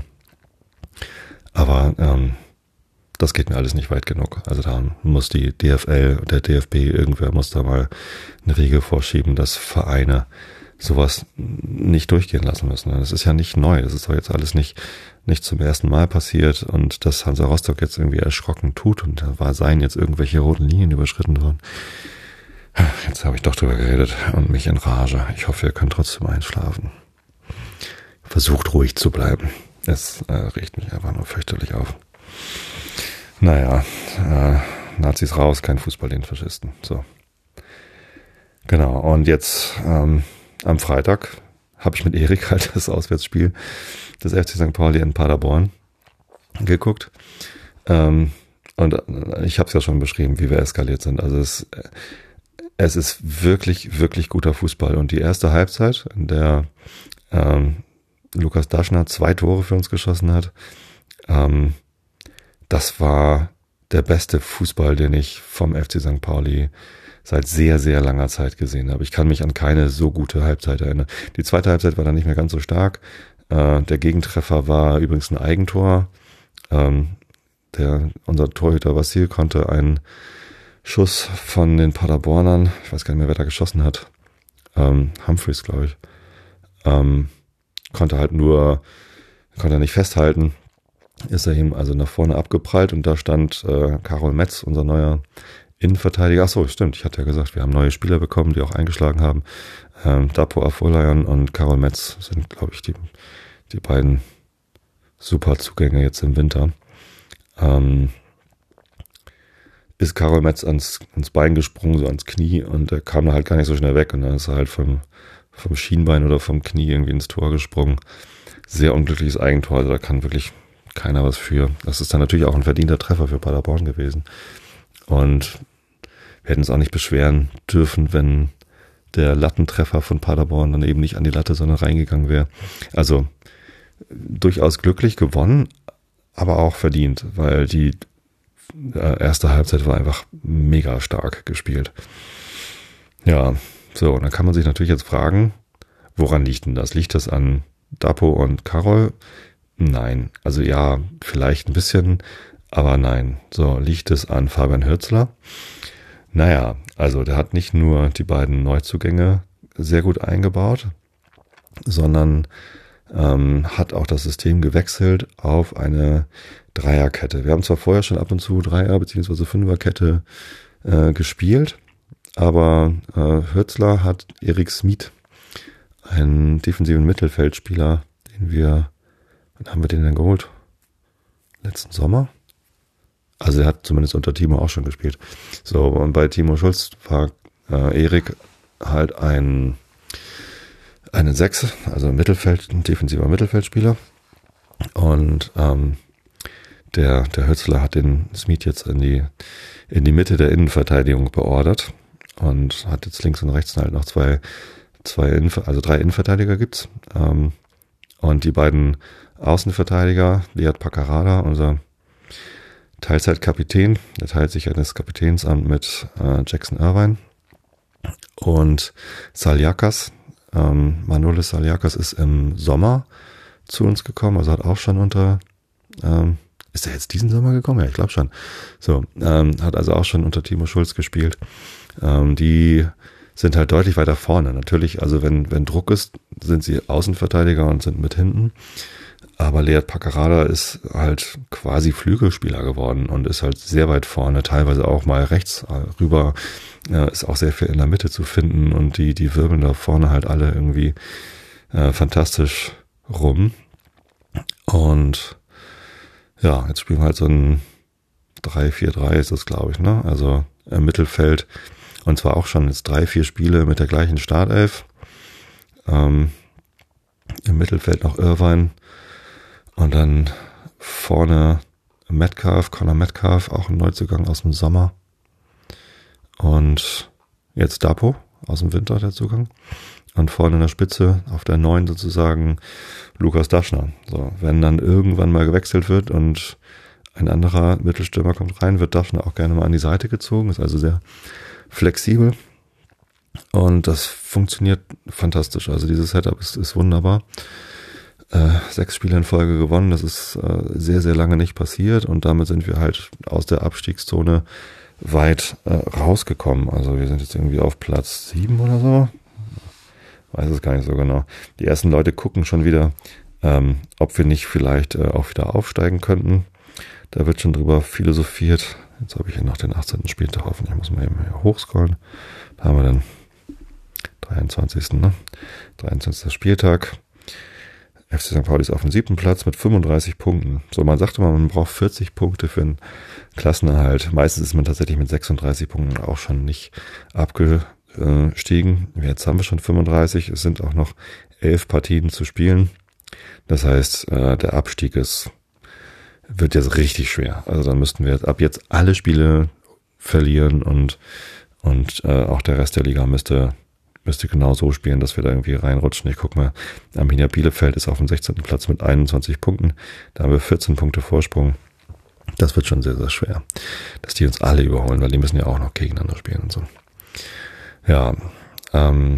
Aber ähm, das geht mir alles nicht weit genug. Also da muss die D F L, der D F B, irgendwer muss da mal eine Regel vorschieben, dass Vereine sowas nicht durchgehen lassen müssen. Das ist ja nicht neu. Das ist doch jetzt alles nicht, nicht zum ersten Mal passiert und dass Hansa Rostock jetzt irgendwie erschrocken tut und da war seien jetzt irgendwelche roten Linien überschritten worden. Jetzt habe ich doch drüber geredet und mich in Rage. Ich hoffe, ihr könnt trotzdem einschlafen. Versucht ruhig zu bleiben. Es äh, regt mich einfach nur fürchterlich auf. Naja, äh, Nazis raus, kein Fußball den Faschisten. So. Genau, und jetzt ähm, am Freitag habe ich mit Erik halt das Auswärtsspiel des F C Sankt Pauli in Paderborn geguckt. Ähm, und ich habe es ja schon beschrieben, wie wir eskaliert sind. Also es, es ist wirklich, wirklich guter Fußball. Und die erste Halbzeit, in der ähm, Lukas Daschner zwei Tore für uns geschossen hat, ähm, das war der beste Fußball, den ich vom F C Sankt Pauli seit sehr, sehr langer Zeit gesehen habe. Ich kann mich an keine so gute Halbzeit erinnern. Die zweite Halbzeit war dann nicht mehr ganz so stark. Äh, der Gegentreffer war übrigens ein Eigentor. Ähm, der, unser Torhüter Vassil konnte einen Schuss von den Paderbornern, ich weiß gar nicht mehr, wer da geschossen hat, ähm, Humphreys, glaube ich, ähm, konnte halt nur, konnte er nicht festhalten, ist er ihm also nach vorne abgeprallt und da stand äh, Karol Metz, unser neuer Innenverteidiger. Ach so, stimmt, ich hatte ja gesagt, wir haben neue Spieler bekommen, die auch eingeschlagen haben. Ähm, Dapo Afolayan und Karol Metz sind, glaube ich, die, die beiden super Zugänge jetzt im Winter. Ähm, ist Karol Metz ans, ans Bein gesprungen, so ans Knie und er kam da halt gar nicht so schnell weg und dann ist er halt vom, vom Schienbein oder vom Knie irgendwie ins Tor gesprungen. Sehr unglückliches Eigentor, also da kann wirklich keiner was für. Das ist dann natürlich auch ein verdienter Treffer für Paderborn gewesen. Und wir hätten uns auch nicht beschweren dürfen, wenn der Lattentreffer von Paderborn dann eben nicht an die Latte, sondern reingegangen wäre. Also durchaus glücklich gewonnen, aber auch verdient, weil die erste Halbzeit war einfach mega stark gespielt. Ja, so, und dann kann man sich natürlich jetzt fragen, woran liegt denn das? Liegt das an Dapo und Karol? Nein, also ja, vielleicht ein bisschen, aber nein. So, liegt es an Fabian Hürzeler? Naja, also der hat nicht nur die beiden Neuzugänge sehr gut eingebaut, sondern ähm, hat auch das System gewechselt auf eine Dreierkette. Wir haben zwar vorher schon ab und zu Dreier- bzw. Fünferkette äh, gespielt, aber äh, Hürzeler hat Erik Smith, einen defensiven Mittelfeldspieler, den wir, wann haben wir den denn geholt? Letzten Sommer? Also er hat zumindest unter Timo auch schon gespielt. So, und bei Timo Schulz war äh, Erik halt ein eine Sechs, also ein Mittelfeld, ein defensiver Mittelfeldspieler. Und ähm, der der Hürzeler hat den Smith jetzt in die in die Mitte der Innenverteidigung beordert und hat jetzt links und rechts halt noch zwei zwei Innenver- also drei Innenverteidiger gibt's. Ähm, und die beiden Außenverteidiger, Liat Pacarada, unser Teilzeitkapitän, der teilt sich ja das Kapitänsamt mit äh, Jackson Irvine und Saliakas. Ähm, Manolis Saliakas ist im Sommer zu uns gekommen, also hat auch schon unter, ähm, ist er jetzt diesen Sommer gekommen? Ja, ich glaube schon. So, ähm, hat also auch schon unter Timo Schulz gespielt. Ähm, die sind halt deutlich weiter vorne. Natürlich, also wenn wenn Druck ist, sind sie Außenverteidiger und sind mit hinten. Aber Lead Paccarada ist halt quasi Flügelspieler geworden und ist halt sehr weit vorne, teilweise auch mal rechts rüber, äh, ist auch sehr viel in der Mitte zu finden und die, die wirbeln da vorne halt alle irgendwie äh, fantastisch rum. Und ja, jetzt spielen wir halt so ein drei vier drei ist das, glaube ich, ne? Also im Mittelfeld und zwar auch schon jetzt drei, vier Spiele mit der gleichen Startelf. Ähm, im Mittelfeld noch Irvine. Und dann vorne Metcalf, Connor Metcalf, auch ein Neuzugang aus dem Sommer. Und jetzt Dapo aus dem Winter, der Zugang. Und vorne in der Spitze, auf der neun sozusagen, Lukas Daschner. So, wenn dann irgendwann mal gewechselt wird und ein anderer Mittelstürmer kommt rein, wird Daschner auch gerne mal an die Seite gezogen. Ist also sehr flexibel. Und das funktioniert fantastisch. Also dieses Setup ist, ist wunderbar. Äh, sechs Spiele in Folge gewonnen, das ist äh, sehr, sehr lange nicht passiert und damit sind wir halt aus der Abstiegszone weit äh, rausgekommen. Also wir sind jetzt irgendwie auf Platz sieben oder so. Weiß es gar nicht so genau. Die ersten Leute gucken schon wieder, ähm, ob wir nicht vielleicht äh, auch wieder aufsteigen könnten. Da wird schon drüber philosophiert. Jetzt habe ich hier noch den achtzehnten Spieltag offen. Ich muss mal eben hier hochscrollen. Da haben wir den dreiundzwanzigsten Ne? dreiundzwanzigster Spieltag. F C Sankt Pauli ist auf dem siebten Platz mit fünfunddreißig Punkten. So, man sagte mal, man braucht vierzig Punkte für einen Klassenerhalt. Meistens ist man tatsächlich mit sechsunddreißig Punkten auch schon nicht abgestiegen. Jetzt haben wir schon fünfunddreißig. Es sind auch noch elf Partien zu spielen. Das heißt, der Abstieg ist, wird jetzt richtig schwer. Also dann müssten wir jetzt ab jetzt alle Spiele verlieren und, und auch der Rest der Liga müsste müsste genau so spielen, dass wir da irgendwie reinrutschen. Ich guck mal, Arminia Bielefeld ist auf dem sechzehnten Platz mit einundzwanzig Punkten. Da haben wir vierzehn Punkte Vorsprung. Das wird schon sehr, sehr schwer, dass die uns alle überholen, weil die müssen ja auch noch gegeneinander spielen und so. Ja, ähm,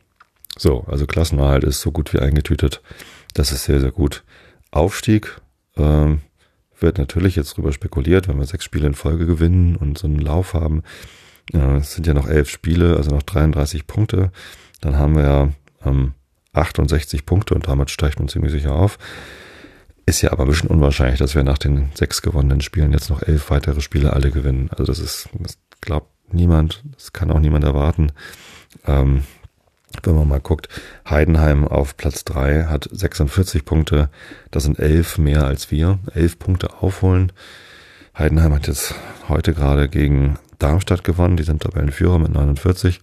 so, also Klassenerhalt ist so gut wie eingetütet. Das ist sehr, sehr gut. Aufstieg ähm, wird natürlich jetzt drüber spekuliert, wenn wir sechs Spiele in Folge gewinnen und so einen Lauf haben. Ja, es sind ja noch elf Spiele, also noch dreiunddreißig Punkte. Dann haben wir ja ähm, achtundsechzig Punkte und damit steigt man ziemlich sicher auf. Ist ja aber ein bisschen unwahrscheinlich, dass wir nach den sechs gewonnenen Spielen jetzt noch elf weitere Spiele alle gewinnen. Also das ist, das glaubt niemand, das kann auch niemand erwarten. Ähm, wenn man mal guckt, Heidenheim auf Platz drei hat sechsundvierzig Punkte. Das sind elf mehr als wir. elf Punkte aufholen. Heidenheim hat jetzt heute gerade gegen Darmstadt gewonnen, die sind Tabellenführer mit neunundvierzig.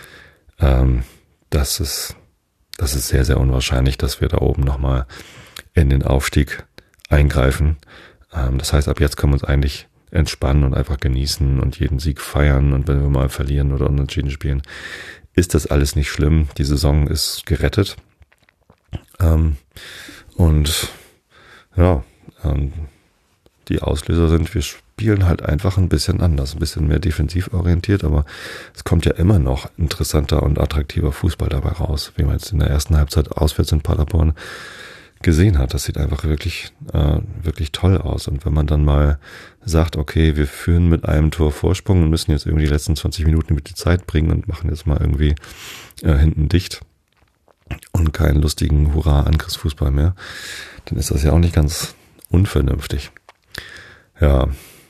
Ähm, das ist, das ist sehr, sehr unwahrscheinlich, dass wir da oben nochmal in den Aufstieg eingreifen. Ähm, das heißt, ab jetzt können wir uns eigentlich entspannen und einfach genießen und jeden Sieg feiern. Und wenn wir mal verlieren oder unentschieden spielen, ist das alles nicht schlimm. Die Saison ist gerettet. Ähm, und ja, ähm, die Auslöser sind, wir spielen halt einfach ein bisschen anders, ein bisschen mehr defensiv orientiert, aber es kommt ja immer noch interessanter und attraktiver Fußball dabei raus, wie man jetzt in der ersten Halbzeit auswärts in Paderborn gesehen hat. Das sieht einfach wirklich, äh, wirklich toll aus. Und wenn man dann mal sagt, okay, wir führen mit einem Tor Vorsprung und müssen jetzt irgendwie die letzten zwanzig Minuten mit die Zeit bringen und machen jetzt mal irgendwie äh, hinten dicht und keinen lustigen Hurra-Angriffsfußball mehr, dann ist das ja auch nicht ganz unvernünftig. Ja,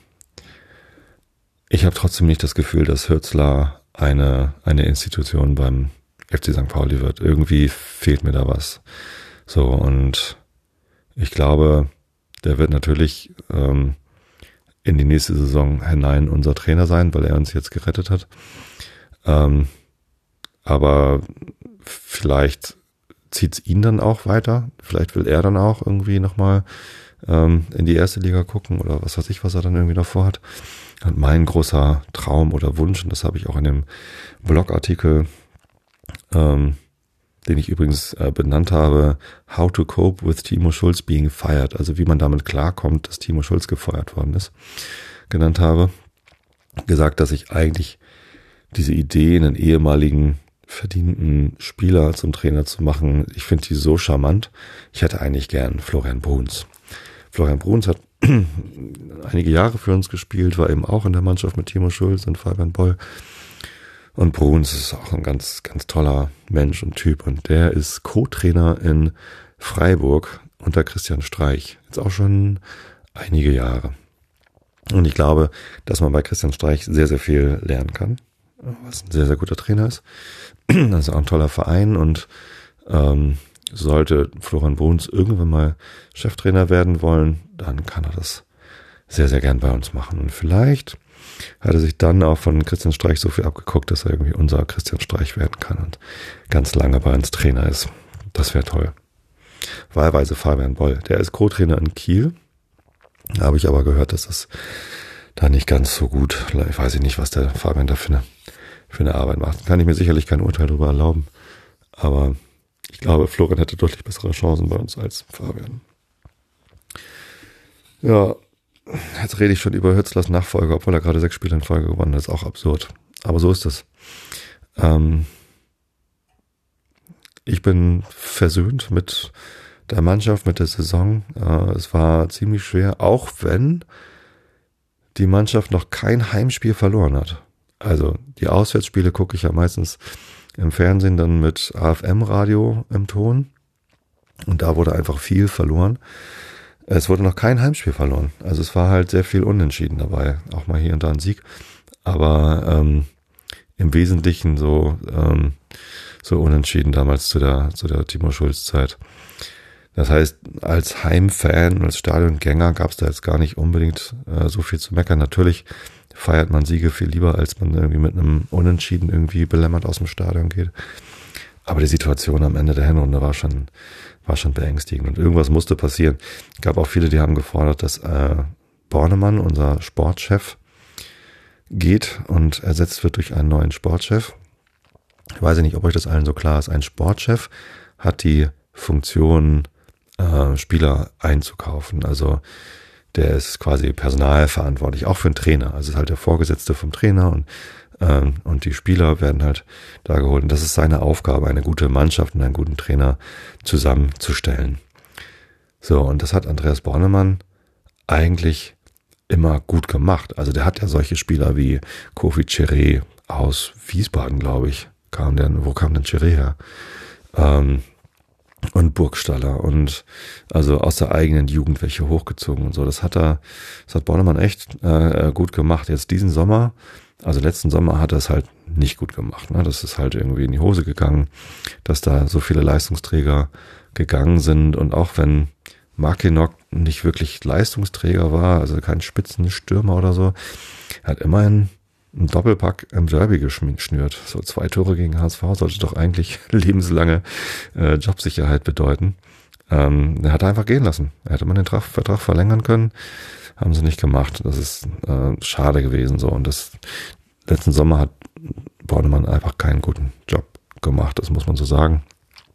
ich habe trotzdem nicht das Gefühl, dass Hürzeler eine, eine Institution beim F C Sankt Pauli wird. Irgendwie fehlt mir da was. So, und ich glaube, der wird natürlich ähm, in die nächste Saison hinein unser Trainer sein, weil er uns jetzt gerettet hat. Ähm, aber vielleicht zieht es ihn dann auch weiter. Vielleicht will er dann auch irgendwie nochmal ähm, in die erste Liga gucken oder was weiß ich, was er dann irgendwie noch vorhat. Und mein großer Traum oder Wunsch, und das habe ich auch in dem Blogartikel, ähm, den ich übrigens äh, benannt habe, How to Cope with Timo Schulz Being Fired, also wie man damit klarkommt, dass Timo Schulz gefeuert worden ist, genannt habe, gesagt, dass ich eigentlich diese Idee, einen ehemaligen verdienten Spieler zum Trainer zu machen, ich finde die so charmant. Ich hätte eigentlich gern Florian Bruns. Florian Bruns hat einige Jahre für uns gespielt, war eben auch in der Mannschaft mit Timo Schulz und Fabian Boll. Und Bruns ist auch ein ganz, ganz toller Mensch und Typ. Und der ist Co-Trainer in Freiburg unter Christian Streich. Jetzt auch schon einige Jahre. Und ich glaube, dass man bei Christian Streich sehr, sehr viel lernen kann, was ein sehr, sehr guter Trainer ist. Das ist auch ein toller Verein und ähm, sollte Florian Bruns irgendwann mal Cheftrainer werden wollen, dann kann er das sehr, sehr gern bei uns machen. Und vielleicht hat er sich dann auch von Christian Streich so viel abgeguckt, dass er irgendwie unser Christian Streich werden kann und ganz lange bei uns Trainer ist. Das wäre toll. Wahlweise Fabian Boll. Der ist Co-Trainer in Kiel. Da habe ich aber gehört, dass das da nicht ganz so gut, ich weiß nicht, was der Fabian da für eine, für eine Arbeit macht. Kann ich mir sicherlich kein Urteil darüber erlauben. Aber ich glaube, Florian hätte deutlich bessere Chancen bei uns als Fabian. Ja, jetzt rede ich schon über Hützlers Nachfolger, obwohl er gerade sechs Spiele in Folge gewonnen hat. Das ist auch absurd. Aber so ist es. Ähm, ich bin versöhnt mit der Mannschaft, mit der Saison. Äh, es war ziemlich schwer, auch wenn die Mannschaft noch kein Heimspiel verloren hat. Also die Auswärtsspiele gucke ich ja meistens im Fernsehen dann mit A F M-Radio im Ton. Und da wurde einfach viel verloren. Es wurde noch kein Heimspiel verloren. Also es war halt sehr viel Unentschieden dabei. Auch mal hier und da ein Sieg. Aber ähm, im Wesentlichen so ähm, so unentschieden damals zu der zu der Timo Schulz-Zeit. Das heißt, als Heimfan und als Stadiongänger gab es da jetzt gar nicht unbedingt äh, so viel zu meckern. Natürlich feiert man Siege viel lieber, als man irgendwie mit einem Unentschieden irgendwie belämmert aus dem Stadion geht. Aber die Situation am Ende der Hinrunde war schon war schon beängstigend und irgendwas musste passieren. Es gab auch viele, die haben gefordert, dass äh, Bornemann, unser Sportchef, geht und ersetzt wird durch einen neuen Sportchef. Ich weiß nicht, ob euch das allen so klar ist. Ein Sportchef hat die Funktion, äh, Spieler einzukaufen. Also der ist quasi personalverantwortlich, auch für den Trainer. Also ist halt der Vorgesetzte vom Trainer und ähm, und die Spieler werden halt da geholt. Und das ist seine Aufgabe, eine gute Mannschaft und einen guten Trainer zusammenzustellen. So, und das hat Andreas Bornemann eigentlich immer gut gemacht. Also der hat ja solche Spieler wie Kofi Cheré aus Wiesbaden, glaube ich, kam der, wo kam denn Cheré her? Ähm, und Burgstaller und also aus der eigenen Jugend welche hochgezogen und so. Das hat er, das hat Bornemann echt äh, gut gemacht. Jetzt diesen Sommer, also letzten Sommer hat er es halt nicht gut gemacht. Ne? Das ist halt irgendwie in die Hose gegangen, dass da so viele Leistungsträger gegangen sind und auch wenn Mackinock nicht wirklich Leistungsträger war, also kein Spitzenstürmer oder so, hat immerhin einen Doppelpack im Derby geschnürt. So zwei Tore gegen H S V sollte doch eigentlich lebenslange äh, Jobsicherheit bedeuten. Ähm, er hat einfach gehen lassen. Er hätte man den Traf- Vertrag verlängern können, haben sie nicht gemacht. Das ist äh, schade gewesen so. Und das letzten Sommer hat Bornemann einfach keinen guten Job gemacht, das muss man so sagen.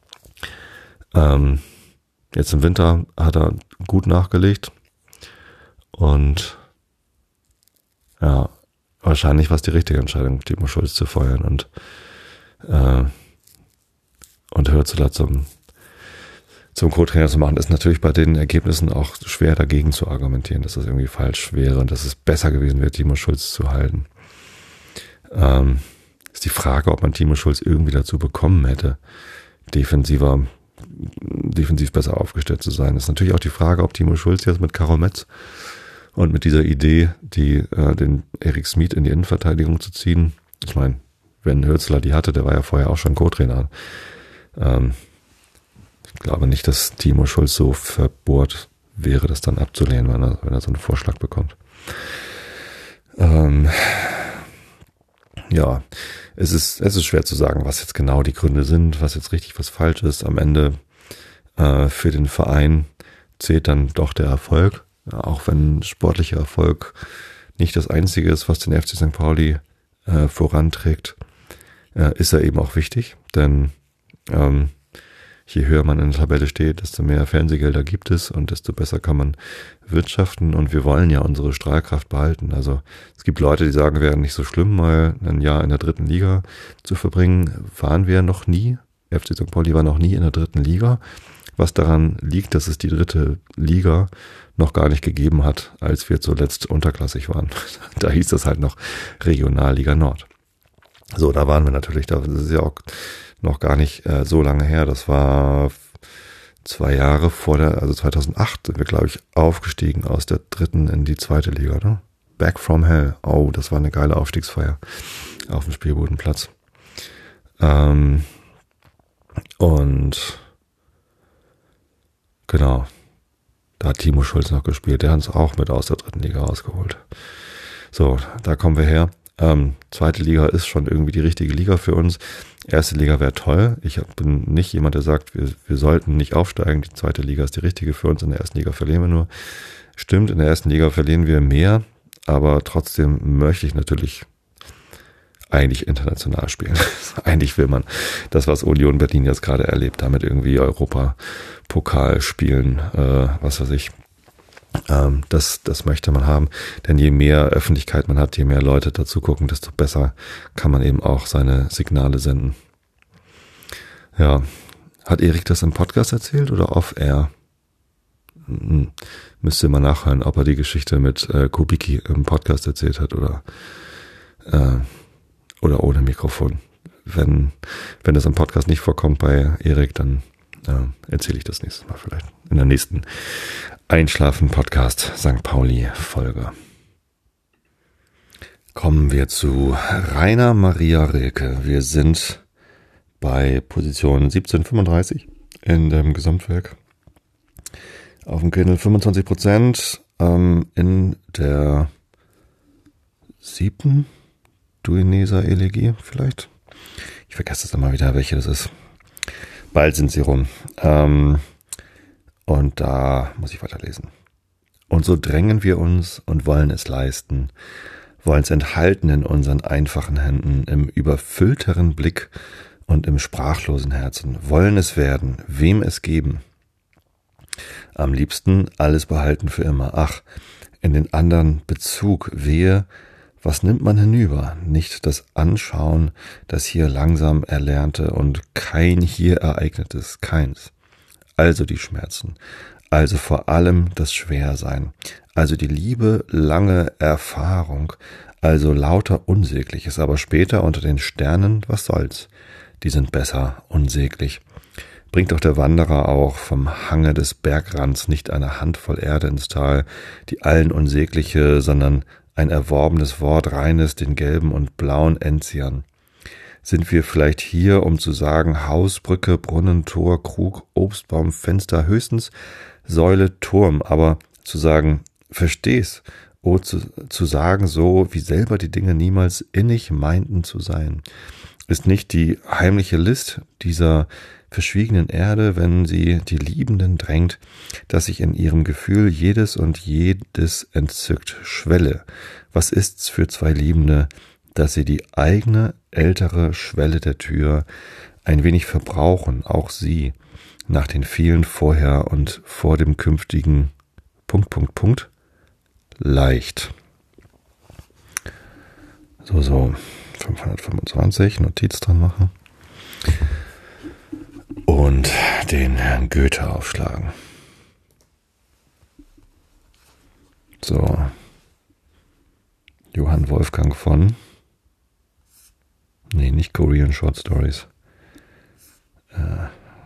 Ähm, jetzt im Winter hat er gut nachgelegt und ja, wahrscheinlich war es die richtige Entscheidung, Timo Schulz zu feuern und äh, und Hürzeler zum zum Co-Trainer zu machen. Ist natürlich bei den Ergebnissen auch schwer dagegen zu argumentieren, dass das irgendwie falsch wäre und dass es besser gewesen wäre, Timo Schulz zu halten. Ähm, ist die Frage, ob man Timo Schulz irgendwie dazu bekommen hätte, defensiver, defensiv besser aufgestellt zu sein. Ist natürlich auch die Frage, ob Timo Schulz jetzt mit Karol Metz und mit dieser Idee, die äh, den Erik Smith in die Innenverteidigung zu ziehen. Ich meine, wenn Hürzeler die hatte, der war ja vorher auch schon Co-Trainer. Ähm, ich glaube nicht, dass Timo Schulz so verbohrt wäre, das dann abzulehnen, wenn er, wenn er so einen Vorschlag bekommt. Ähm, ja, es ist, es ist schwer zu sagen, was jetzt genau die Gründe sind, was jetzt richtig, was falsch ist. Am Ende äh, für den Verein zählt dann doch der Erfolg. Auch wenn sportlicher Erfolg nicht das Einzige ist, was den F C Sankt Pauli äh, voranträgt, äh, ist er eben auch wichtig. Denn ähm, je höher man in der Tabelle steht, desto mehr Fernsehgelder gibt es und desto besser kann man wirtschaften. Und wir wollen ja unsere Strahlkraft behalten. Also es gibt Leute, die sagen, wäre nicht so schlimm, mal ein Jahr in der dritten Liga zu verbringen. Waren wir noch nie. F C Sankt Pauli war noch nie in der dritten Liga. Was daran liegt, dass es die dritte Liga noch gar nicht gegeben hat, als wir zuletzt unterklassig waren. Da hieß das halt noch Regionalliga Nord. So, da waren wir natürlich, da das ist ja auch noch gar nicht äh, so lange her. Das war zwei Jahre vor der, also zweitausendacht sind wir, glaube ich, aufgestiegen aus der dritten in die zweite Liga, oder? Back from Hell. Oh, das war eine geile Aufstiegsfeier auf dem Spielbodenplatz. Ähm, und genau, da hat Timo Schulz noch gespielt. Der hat uns auch mit aus der dritten Liga rausgeholt. So, da kommen wir her. Ähm, zweite Liga ist schon irgendwie die richtige Liga für uns. Erste Liga wäre toll. Ich bin nicht jemand, der sagt, wir, wir sollten nicht aufsteigen. Die zweite Liga ist die richtige für uns. In der ersten Liga verlieren wir nur. Stimmt, in der ersten Liga verlieren wir mehr. Aber trotzdem möchte ich natürlich eigentlich international spielen. Eigentlich will man das, was Union Berlin jetzt gerade erlebt, damit irgendwie Europapokal spielen, äh, was weiß ich. Ähm, das, das möchte man haben. Denn je mehr Öffentlichkeit man hat, je mehr Leute dazu gucken, desto besser kann man eben auch seine Signale senden. Ja, hat Erik das im Podcast erzählt oder off-air? Hm. Müsste mal nachhören, ob er die Geschichte mit äh, Kubicki im Podcast erzählt hat oder äh, oder ohne Mikrofon. Wenn wenn das im Podcast nicht vorkommt bei Erik, dann äh, erzähle ich das nächstes Mal vielleicht. In der nächsten Einschlafen-Podcast Sankt Pauli-Folge. Kommen wir zu Rainer Maria Rilke. Wir sind bei Position siebzehn fünfunddreißig in dem Gesamtwerk. Auf dem Kindle fünfundzwanzig Prozent, ähm, in der siebten Duineser Elegie vielleicht. Ich vergesse das immer wieder, welche das ist. Bald sind sie rum. Ähm, und da muss ich weiterlesen. Und so drängen wir uns und wollen es leisten, wollen es enthalten in unseren einfachen Händen, im überfüllteren Blick und im sprachlosen Herzen, wollen es werden, wem es geben. Am liebsten alles behalten für immer. Ach, in den anderen Bezug, wehe, was nimmt man hinüber? Nicht das Anschauen, das hier langsam Erlernte und kein hier Ereignetes, keins. Also die Schmerzen, also vor allem das Schwersein, also die Liebe, lange Erfahrung, also lauter Unsägliches, aber später unter den Sternen, was soll's? Die sind besser, unsäglich. Bringt doch der Wanderer auch vom Hange des Bergrands nicht eine Handvoll Erde ins Tal, die allen unsägliche, sondern ein erworbenes Wort, reines, den gelben und blauen Enzian. Sind wir vielleicht hier, um zu sagen, Haus, Brücke, Brunnen, Tor, Krug, Obstbaum, Fenster, höchstens Säule, Turm, aber zu sagen, versteh's, oh, zu, zu sagen so, wie selber die Dinge niemals innig meinten zu sein, ist nicht die heimliche List dieser verschwiegenen Erde, wenn sie die Liebenden drängt, dass sich in ihrem Gefühl jedes und jedes entzückt schwelle. Was ist's für zwei Liebende, dass sie die eigene ältere Schwelle der Tür ein wenig verbrauchen, auch sie, nach den vielen vorher und vor dem künftigen Punkt, Punkt, Punkt, leicht. So, so, fünfhundertfünfundzwanzig, Notiz dran machen. Und den Herrn Goethe aufschlagen. So. Johann Wolfgang von. Nee, nicht Korean Short Stories. Äh,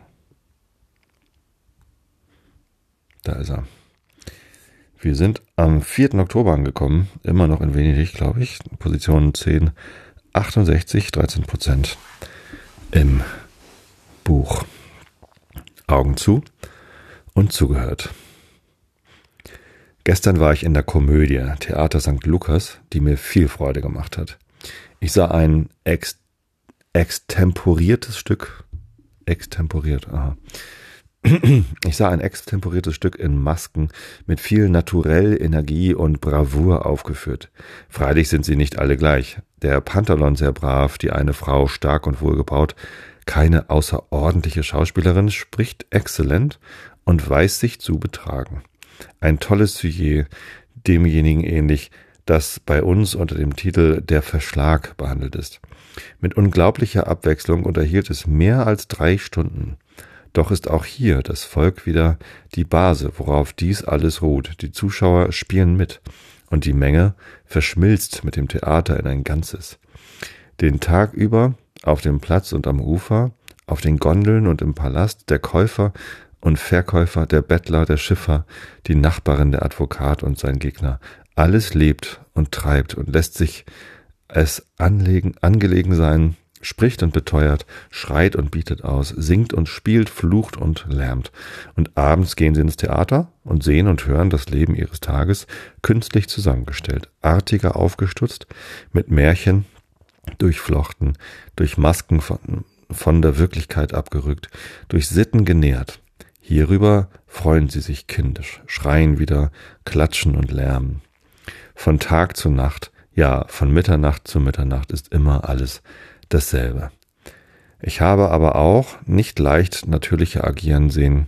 da ist er. Wir sind am vierten Oktober angekommen. Immer noch in Venedig, glaube ich. Position zehn achtundsechzig, dreizehn Prozent im Buch. Augen zu und zugehört. Gestern war ich in der Komödie Theater Sankt Lukas, die mir viel Freude gemacht hat. Ich sah ein ex, extemporiertes Stück, extemporiert, aha. Ich sah ein extemporiertes Stück in Masken mit viel naturell, Energie und Bravour aufgeführt. Freilich sind sie nicht alle gleich. Der Pantalon sehr brav, die eine Frau stark und wohlgebaut, keine außerordentliche Schauspielerin, spricht exzellent und weiß sich zu betragen. Ein tolles Sujet, demjenigen ähnlich, das bei uns unter dem Titel Der Verschlag behandelt ist. Mit unglaublicher Abwechslung unterhielt es mehr als drei Stunden. Doch ist auch hier das Volk wieder die Base, worauf dies alles ruht. Die Zuschauer spielen mit und die Menge verschmilzt mit dem Theater in ein Ganzes. Den Tag über auf dem Platz und am Ufer, auf den Gondeln und im Palast, der Käufer und Verkäufer, der Bettler, der Schiffer, die Nachbarin, der Advokat und sein Gegner. Alles lebt und treibt und lässt sich es anlegen, angelegen sein, spricht und beteuert, schreit und bietet aus, singt und spielt, flucht und lärmt. Und abends gehen sie ins Theater und sehen und hören das Leben ihres Tages künstlich zusammengestellt, artiger aufgestutzt, mit Märchen durchflochten, durch Masken von, von der Wirklichkeit abgerückt, durch Sitten genährt. Hierüber freuen sie sich kindisch, schreien wieder, klatschen und lärmen. Von Tag zu Nacht, ja, von Mitternacht zu Mitternacht ist immer alles dasselbe. Ich habe aber auch nicht leicht natürliche agieren sehen.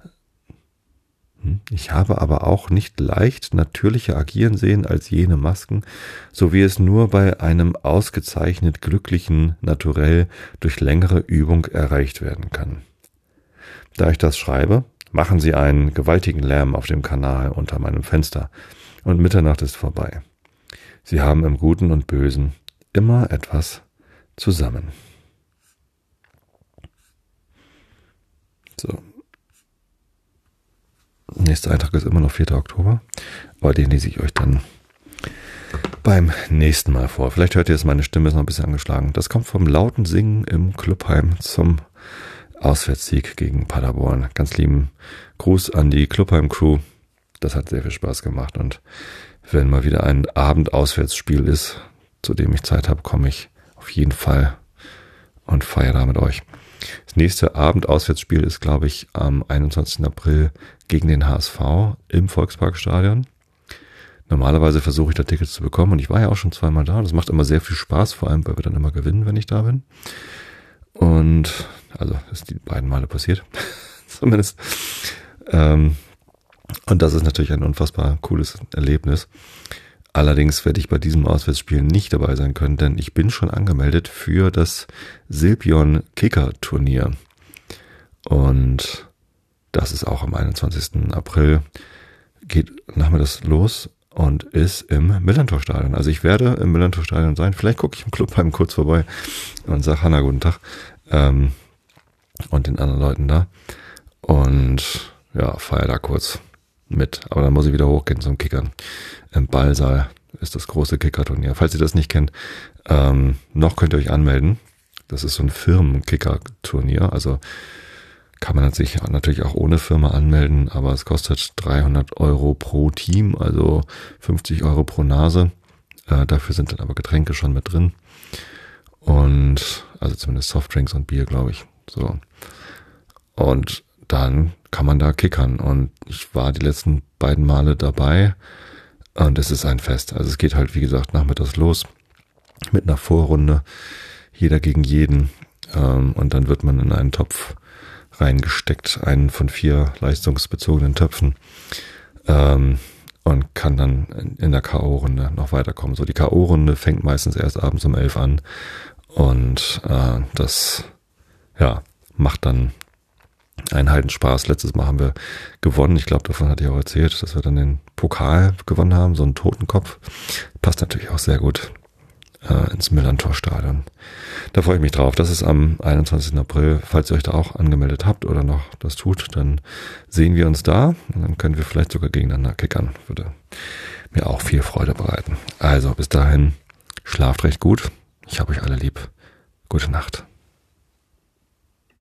Ich habe aber auch nicht leicht natürlicher agieren sehen als jene Masken, so wie es nur bei einem ausgezeichnet glücklichen Naturell durch längere Übung erreicht werden kann. Da ich das schreibe, machen sie einen gewaltigen Lärm auf dem Kanal unter meinem Fenster und Mitternacht ist vorbei. Sie haben im Guten und Bösen immer etwas zusammen. So. Nächster Eintrag ist immer noch vierter Oktober, aber den lese ich euch dann beim nächsten Mal vor. Vielleicht hört ihr es, meine Stimme ist noch ein bisschen angeschlagen. Das kommt vom lauten Singen im Clubheim zum Auswärtssieg gegen Paderborn. Ganz lieben Gruß an die Clubheim-Crew. Das hat sehr viel Spaß gemacht und wenn mal wieder ein Abend-Auswärtsspiel ist, zu dem ich Zeit habe, komme ich auf jeden Fall und feiere da mit euch. Das nächste Abend-Auswärtsspiel ist, glaube ich, am einundzwanzigsten April gegen den H S V im Volksparkstadion. Normalerweise versuche ich da Tickets zu bekommen und ich war ja auch schon zweimal da. Das macht immer sehr viel Spaß, vor allem, weil wir dann immer gewinnen, wenn ich da bin. Und, also, das ist die beiden Male passiert. Zumindest. Ähm, und das ist natürlich ein unfassbar cooles Erlebnis. Allerdings werde ich bei diesem Auswärtsspiel nicht dabei sein können, denn ich bin schon angemeldet für das Silpion Kicker Turnier. Und das ist auch am einundzwanzigsten April. Geht nachmittags los und ist im Millantor-Stadion. Also ich werde im Millantor-Stadion sein. Vielleicht gucke ich im Clubheim kurz vorbei und sage Hanna guten Tag ähm, und den anderen Leuten da. Und ja, feier da kurz mit. Aber dann muss ich wieder hochgehen zum Kickern. Im Ballsaal ist das große Kicker-Turnier. Falls ihr das nicht kennt, ähm, noch könnt ihr euch anmelden. Das ist so ein Firmen-Kicker-Turnier. Also kann man sich natürlich auch ohne Firma anmelden, aber es kostet dreihundert Euro pro Team, also fünfzig Euro pro Nase. Äh, dafür sind dann aber Getränke schon mit drin. Und also zumindest Softdrinks und Bier, glaube ich. So. Und dann kann man da kickern. Und ich war die letzten beiden Male dabei. Und es ist ein Fest. Also es geht halt, wie gesagt, nachmittags los mit einer Vorrunde. Jeder gegen jeden. Ähm, und dann wird man in einen Topf reingesteckt, einen von vier leistungsbezogenen Töpfen. Ähm, und kann dann in, in der K O-Runde noch weiterkommen. So, die K O-Runde fängt meistens erst abends um elf an. Und äh, das, ja, macht dann einen Heidenspaß. Letztes Mal haben wir gewonnen. Ich glaube, davon hatte ich auch erzählt, dass wir dann den Pokal gewonnen haben, so einen Totenkopf. Passt natürlich auch sehr gut äh, ins Millantor-Stadion. Da freue ich mich drauf. Das ist am einundzwanzigsten April. Falls ihr euch da auch angemeldet habt oder noch das tut, dann sehen wir uns da und dann können wir vielleicht sogar gegeneinander kickern. Würde mir auch viel Freude bereiten. Also bis dahin, schlaft recht gut. Ich habe euch alle lieb. Gute Nacht.